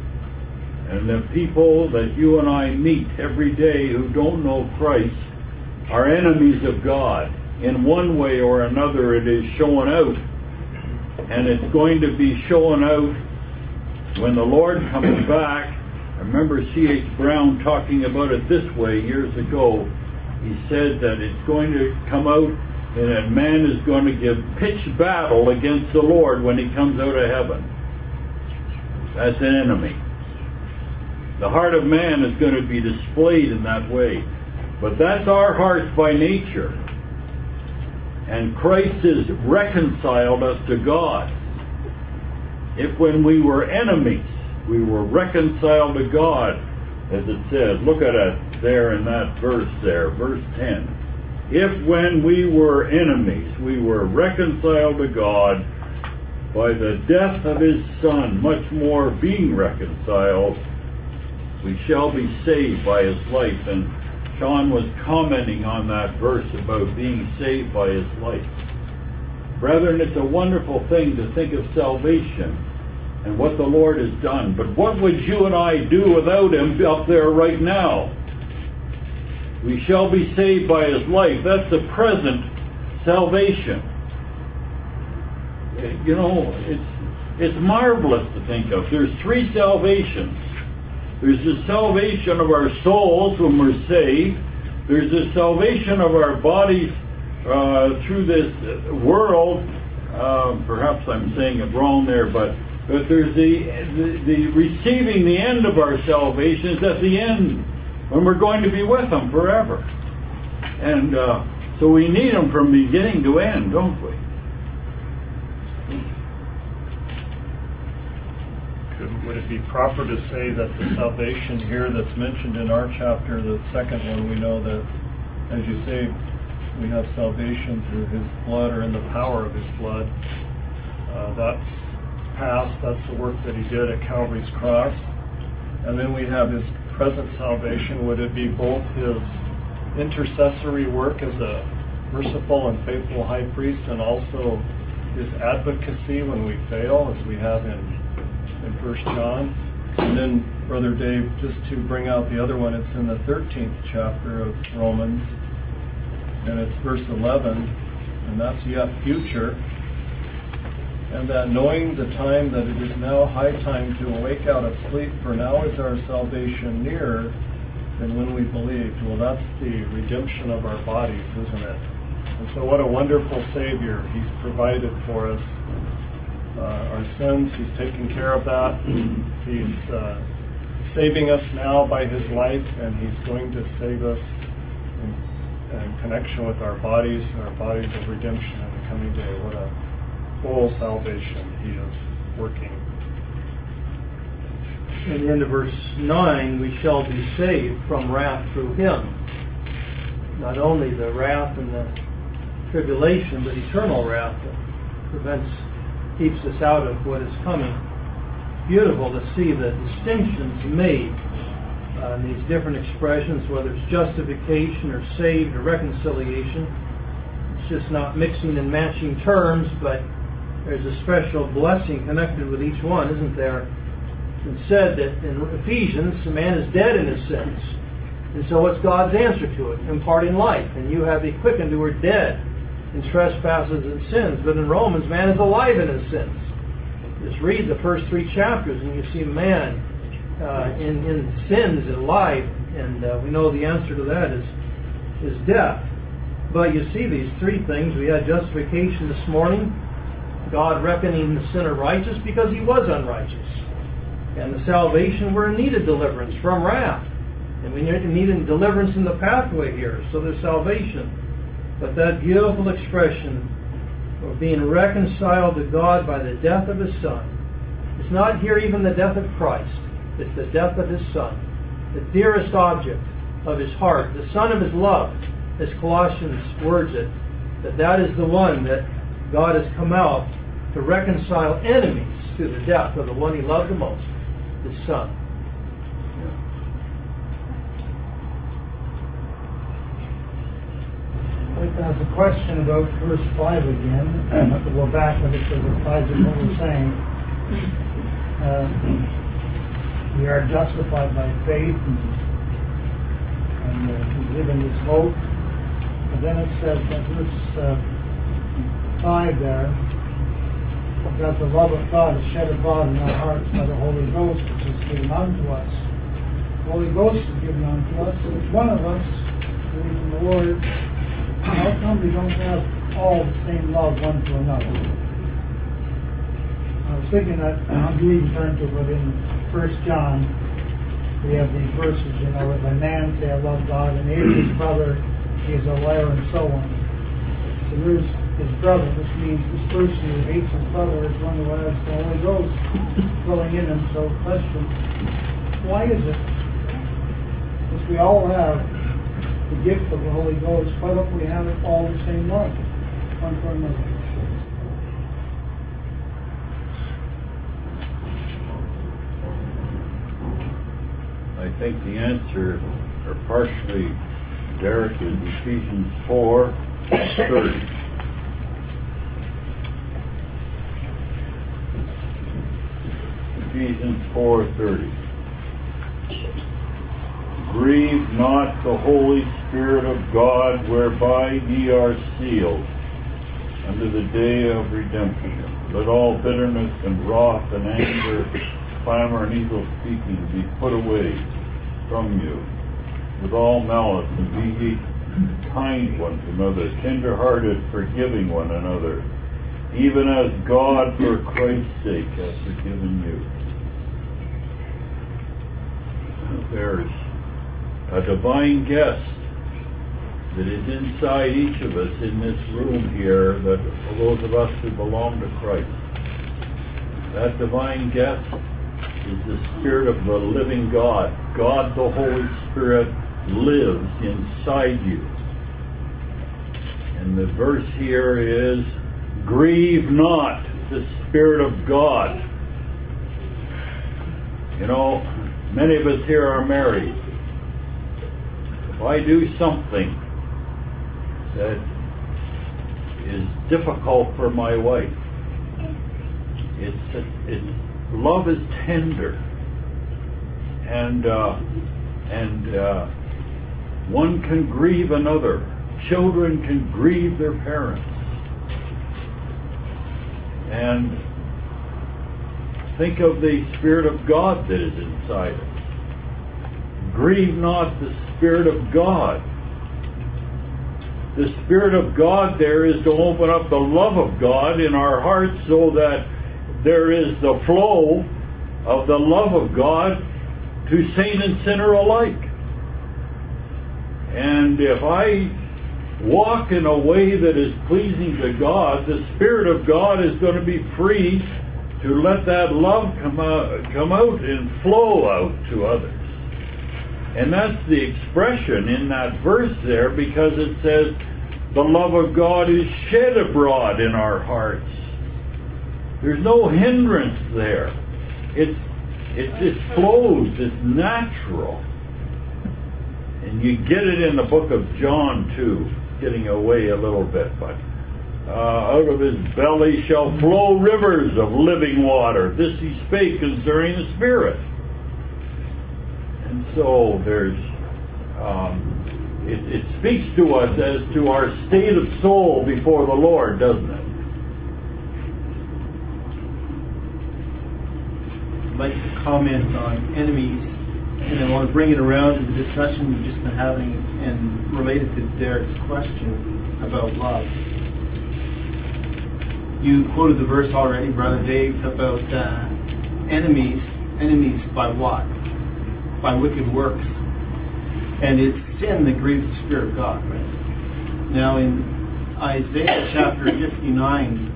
And the people that you and I meet every day who don't know Christ are enemies of God. In one way or another it is shown out. And it's going to be shown out when the Lord comes back. I remember C H Brown talking about it this way years ago. He said that it's going to come out and that man is going to give pitched battle against the Lord when He comes out of heaven. That's an enemy. The heart of man is going to be displayed in that way. But that's our hearts by nature. And Christ has reconciled us to God. If when we were enemies, we were reconciled to God, as it says, look at it there in that verse there, verse ten. If when we were enemies, we were reconciled to God by the death of His Son, much more being reconciled, we shall be saved by His life. And Sean was commenting on that verse about being saved by His life. Brethren, it's a wonderful thing to think of salvation and what the Lord has done. But what would you and I do without Him up there right now? We shall be saved by His life. That's the present salvation. You know, it's it's marvelous to think of. There's three salvations. There's the salvation of our souls when we're saved. There's the salvation of our bodies uh, through this world. Uh, perhaps I'm saying it wrong there, but But there's the, the, the receiving the end of our salvation is at the end, when we're going to be with Him forever. And uh, so we need Him from beginning to end, don't we? Could, would it be proper to say that the salvation here that's mentioned in our chapter, the second one, we know that, as you say, we have salvation through His blood, or in the power of His blood. Uh, that's past, that's the work that He did at Calvary's cross. And then we have His present salvation. Would it be both His intercessory work as a merciful and faithful high priest, and also His advocacy when we fail, as we have in, in First John? And then, Brother Dave, just to bring out the other one, it's in the thirteenth chapter of Romans, and it's verse eleven, and that's yet future. And that knowing the time that it is now high time to awake out of sleep, for now is our salvation nearer than when we believed. Well, that's the redemption of our bodies, isn't it? And so what a wonderful Savior He's provided for us. Uh, our sins, He's taken care of that. He's uh, saving us now by His life, and He's going to save us in, in connection with our bodies, our bodies of redemption in the coming day. What a full salvation He is working. In the end of verse nine, we shall be saved from wrath through Him. Not only the wrath and the tribulation, but eternal wrath that prevents, keeps us out of what is coming. Beautiful to see the distinctions made uh, in these different expressions, whether it's justification or saved or reconciliation. It's just not mixing and matching terms, but there's a special blessing connected with each one, isn't there? It's said that in Ephesians, a man is dead in his sins. And so what's God's answer to it? Imparting life. And you have the quickened who are dead in trespasses and sins. But in Romans, man is alive in his sins. Just read the first three chapters and you see man uh, in, in sins and alive. And uh, we know the answer to that is, is death. But you see these three things. We had justification this morning. God reckoning the sinner righteous because he was unrighteous. And the salvation, we're in need of deliverance from wrath. And we need deliverance in the pathway here. So there's salvation. But that beautiful expression of being reconciled to God by the death of His Son. It's not here even the death of Christ. It's the death of His Son. The dearest object of His heart. The Son of His love. As Colossians words it. That that is the one that God has come out to reconcile enemies to the death of the one He loved the most, His Son. I'd like to ask a question about verse five again. I have to go back with it because it ties in what we're saying. Uh, we are justified by faith and, and uh, we live in this hope. But then it says that verse uh, five there, that the love of God is shed abroad in our hearts by the Holy Ghost, which is given unto us. The Holy Ghost is given unto us. So each one of us, believe in the Lord. How come we don't have all the same love one to another? I was thinking that, you even turned to it, but in First John, we have these verses, you know, if a man say, I love God, and hates his brother, he is a liar, and so on. So there's his brother, which means this person who hates his brother is one who has the Holy Ghost flowing in him. So question, why is it? Because we all have the gift of the Holy Ghost, why don't we have it all the same love, one for another? I think the answer, or partially, Derek, is Ephesians four thirty. Ephesians four thirty. Grieve not the Holy Spirit of God, whereby ye are sealed unto the day of redemption. Let all bitterness and wrath and anger, clamor and evil speaking be put away from you, with all malice, and be ye kind one to another, tender-hearted, forgiving one another, even as God for Christ's sake has forgiven you. There's a divine guest that is inside each of us in this room here, that for those of us who belong to Christ. That divine guest is the Spirit of the living God. God the Holy Spirit lives inside you. And the verse here is, grieve not the Spirit of God. You know, many of us here are married. If I do something that is difficult for my wife, it's, it's love is tender, and uh, and uh, one can grieve another. Children can grieve their parents, and think of the Spirit of God that is inside us. Grieve not the Spirit of God. The Spirit of God there is to open up the love of God in our hearts, so that there is the flow of the love of God to saint and sinner alike. And if I walk in a way that is pleasing to God, the Spirit of God is going to be free to let that love come out, come out and flow out to others. And that's the expression in that verse there, because it says the love of God is shed abroad in our hearts. There's no hindrance there. It's it just flows. It's natural. And you get it in the book of John too, getting away a little bit, but uh, out of his belly shall flow rivers of living water. This he spake concerning the Spirit. And so there's, um, it, it speaks to us as to our state of soul before the Lord, doesn't it? I'd like to comment on enemies, and I want to bring it around to the discussion we've just been having and related to Derek's question about love. You quoted the verse already, Brother Dave, about uh, enemies. Enemies by what? By wicked works. And it's sin that grieves the Spirit of God, right? Now in Isaiah chapter fifty-nine,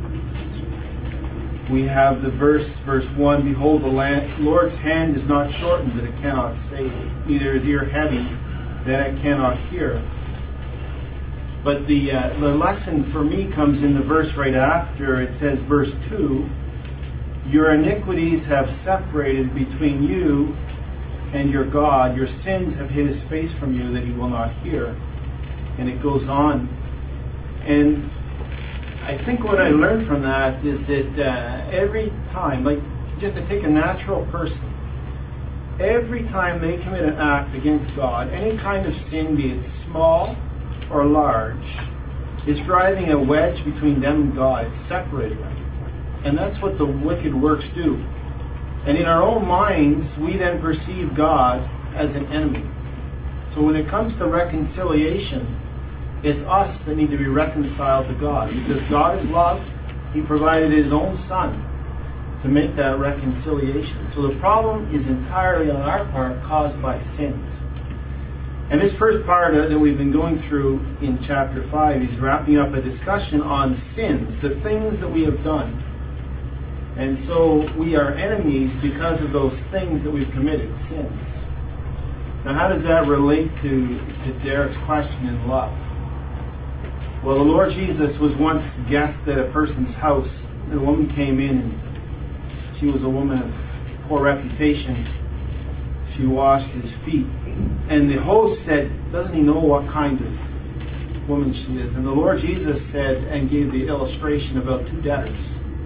we have the verse, verse one, behold, the Lord's hand is not shortened that it cannot save, neither his ear heavy that it cannot hear. But the uh, the lesson for me comes in the verse right after. It says, verse two, your iniquities have separated between you and your God. Your sins have hid his face from you that he will not hear. And it goes on. And I think what I learned from that is that uh, every time, like just to take a natural person, every time they commit an act against God, any kind of sin, be it small or large, is driving a wedge between them and God. It's separating them. And that's what the wicked works do. And in our own minds, we then perceive God as an enemy. So when it comes to reconciliation, it's us that need to be reconciled to God. Because God is love, he provided his own Son to make that reconciliation. So the problem is entirely on our part, caused by sins. And this first part that we've been going through in chapter five is wrapping up a discussion on sins, the things that we have done. And so we are enemies because of those things that we've committed, sins. Now how does that relate to, to Derek's question in love? Well, the Lord Jesus was once guest at a person's house. A woman came in, and she was a woman of poor reputation. She washed his feet. And the host said, doesn't he know what kind of woman she is? And the Lord Jesus said, and gave the illustration about two debtors.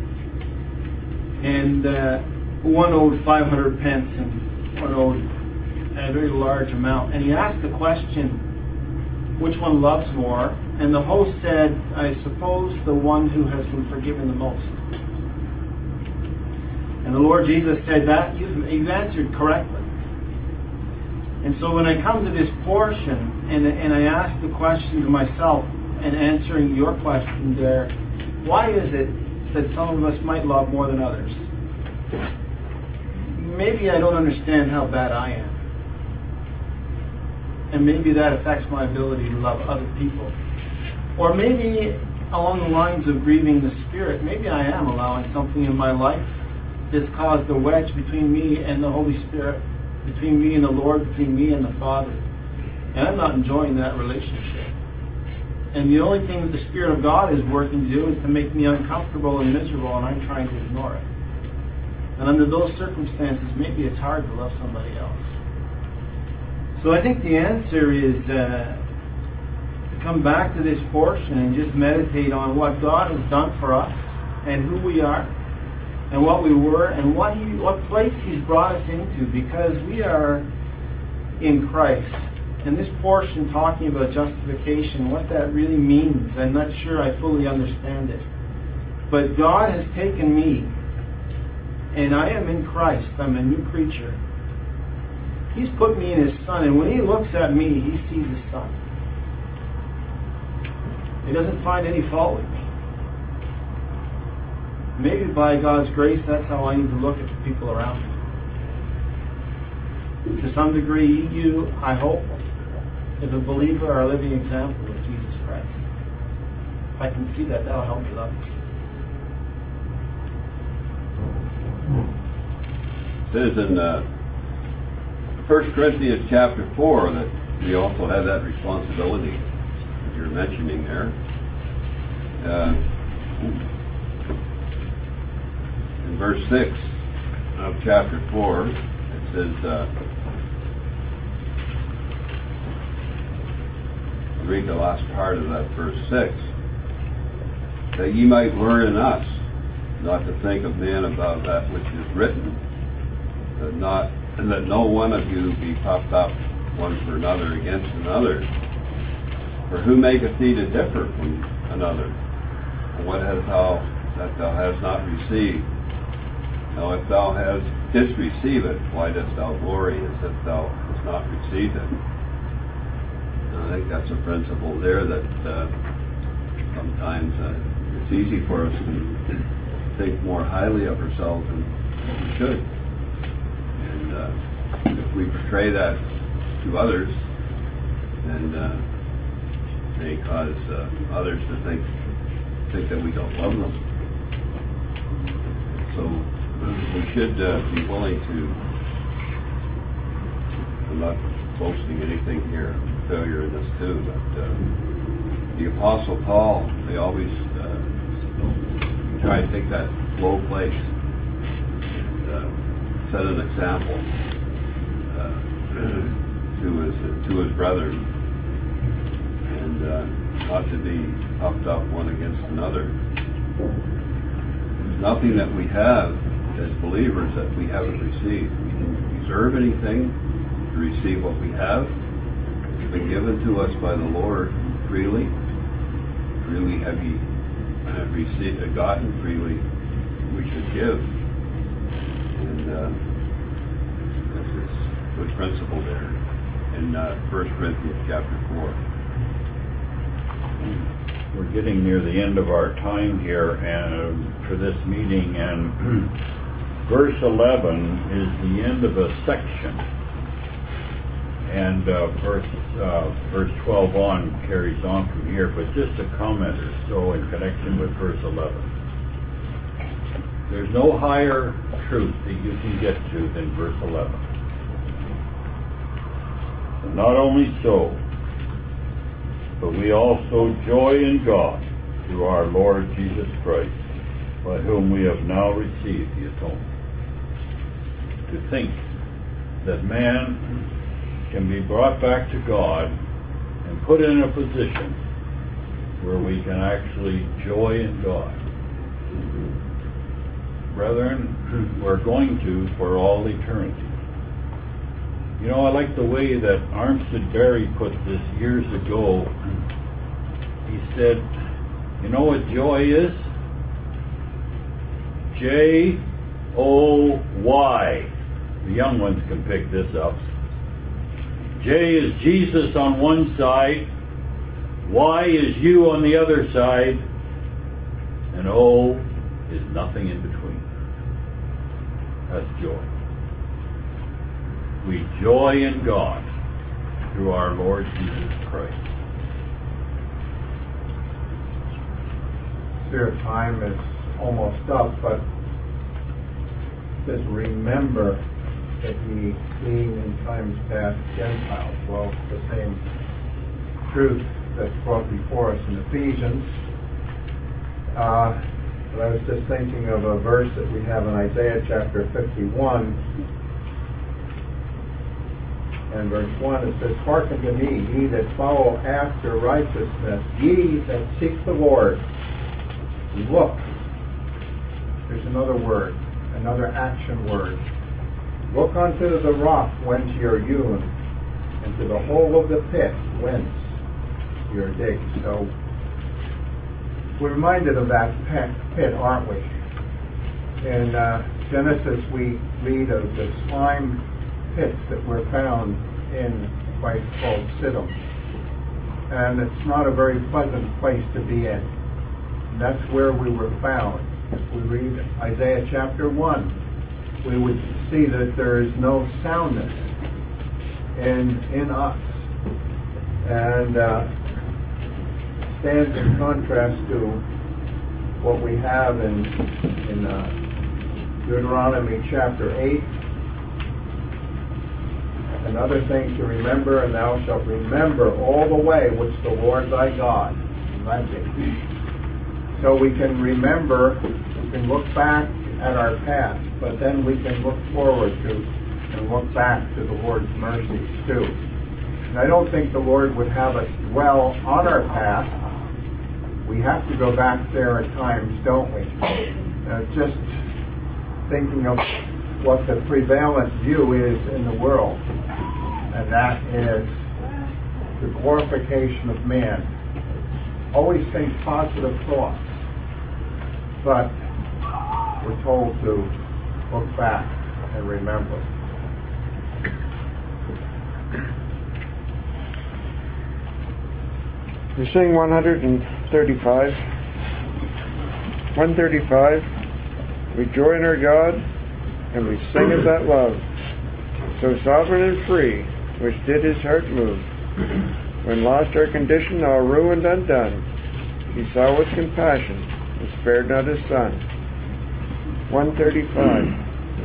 And uh, one owed five hundred pence and one owed a very large amount. And he asked the question, which one loves more? And the host said, I suppose the one who has been forgiven the most. And the Lord Jesus said, that you've, you've answered correctly. And so when I come to this portion and, and I ask the question to myself and answering your question there, why is it that some of us might love more than others. Maybe I don't understand how bad I am. And maybe that affects my ability to love other people. Or maybe along the lines of grieving the Spirit, maybe I am allowing something in my life that's caused a wedge between me and the Holy Spirit, between me and the Lord, between me and the Father. And I'm not enjoying that relationship. And the only thing that the Spirit of God is working to do is to make me uncomfortable and miserable, and I'm trying to ignore it. And under those circumstances, maybe it's hard to love somebody else. So I think the answer is uh, to come back to this portion and just meditate on what God has done for us and who we are and what we were and what He, what place He's brought us into, because we are in Christ. And this portion talking about justification, what that really means, I'm not sure I fully understand it. But God has taken me, and I am in Christ. I'm a new creature. He's put me in His Son, and when He looks at me, He sees His Son. He doesn't find any fault with me. Maybe by God's grace, that's how I need to look at the people around me. To some degree, you, I hope, if a believer, are a living example of Jesus Christ. If I can see that, that'll help me love you. It says in uh, First Corinthians chapter four that we also have that responsibility that you're mentioning there. Uh, in verse six of chapter four, it says, uh, read the last part of that verse six, that ye might learn in us not to think of men above that which is written, that not and that no one of you be puffed up one for another against another. For who maketh thee to differ from another? And what hast thou that thou hast not received? Now if thou hast didst receive it, why dost thou glory as if thou hast not received it? I think that's a principle there that uh, sometimes uh, it's easy for us to think more highly of ourselves than we should. And uh, if we portray that to others, then uh, it may cause uh, others to think think that we don't love them. So uh, we should uh, be willing to, I'm not boasting anything here, failure in this too, but uh, the Apostle Paul, they always uh, try to take that low place and uh, set an example uh, to his to his brothers, and uh, not to be puffed up one against another. There's nothing that we have as believers that we haven't received. We didn't deserve anything to receive what we have. It's been given to us by the Lord freely. Freely have ye have received, uh, gotten, freely we should give. And uh, this is a good principle there in uh, First Corinthians chapter four. We're getting near the end of our time here and for this meeting, and verse eleven is the end of a section. And uh, verse uh, verse twelve on carries on from here, but just a comment or so in connection with verse eleven. There's no higher truth that you can get to than verse eleven. And not only so, but we also joy in God through our Lord Jesus Christ, by whom we have now received the atonement. To think that man can be brought back to God and put in a position where we can actually joy in God. Brethren, we're going to for all eternity. You know, I like the way that Armstead Berry put this years ago. He said, you know what joy is? J O Y. The young ones can pick this up. J is Jesus on one side, Y is you on the other side, and O is nothing in between. That's joy. We joy in God through our Lord Jesus Christ. Your time is almost up, but says, remember that ye being in times past Gentiles. Well, the same truth that's brought before us in Ephesians. Uh, but I was just thinking of a verse that we have in Isaiah chapter fifty-one. And verse one, it says, hearken to me, ye that follow after righteousness, ye that seek the Lord. Look. There's another word, another action word. Look unto the rock whence ye are hewn, and to the hole of the pit whence ye are digged. So we're reminded of that pit, aren't we? In uh, Genesis, we read of the slime pits that were found in a place called Siddim. And it's not a very pleasant place to be in. And that's where we were found. If we read Isaiah chapter one, we would see that there is no soundness in, in us. And uh, stands in contrast to what we have in, in uh, Deuteronomy chapter eight. Another thing to remember, and thou shalt remember all the way which the Lord thy God led thee. So we can remember, we can look back at our past, but then we can look forward to and look back to the Lord's mercies too. And I don't think the Lord would have us dwell on our past. We have to go back there at times, don't we? Uh, just thinking of what the prevalent view is in the world, and that is the glorification of man. Always think positive thoughts, but we're told to look back and remember. We sing one thirty-five. one thirty-five. We joy in our God, and we sing of that love, so sovereign and free, which did his heart move. When lost our condition, all ruined, undone, he saw with compassion, and spared not his son. one thirty-five.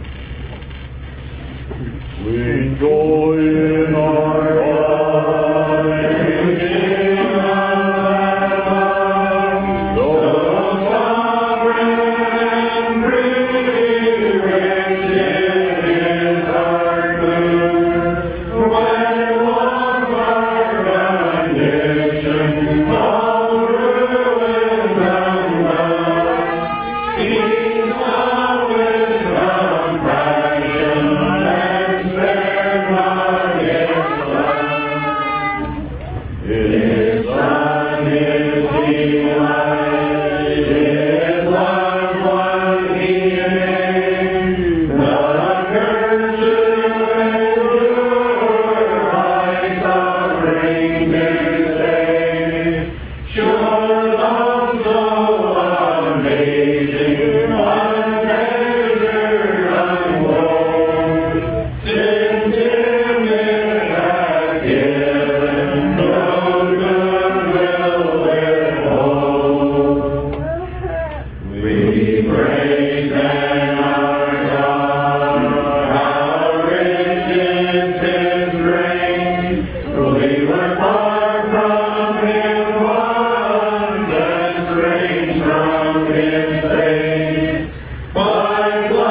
We joy in our God, and sing of that love, so sovereign and free, which did his heart move. When lost our condition, all ruined and undone, he saw with compassion and spared not his son. His son is he light, his loved one he made, the curse to endure, by suffering to save. Sure love so amazing, unmeasured, untold, sin timid hath given, no good will withhold. We praise then our God, how rich is his grace. We were far from him, one that strange from his face, but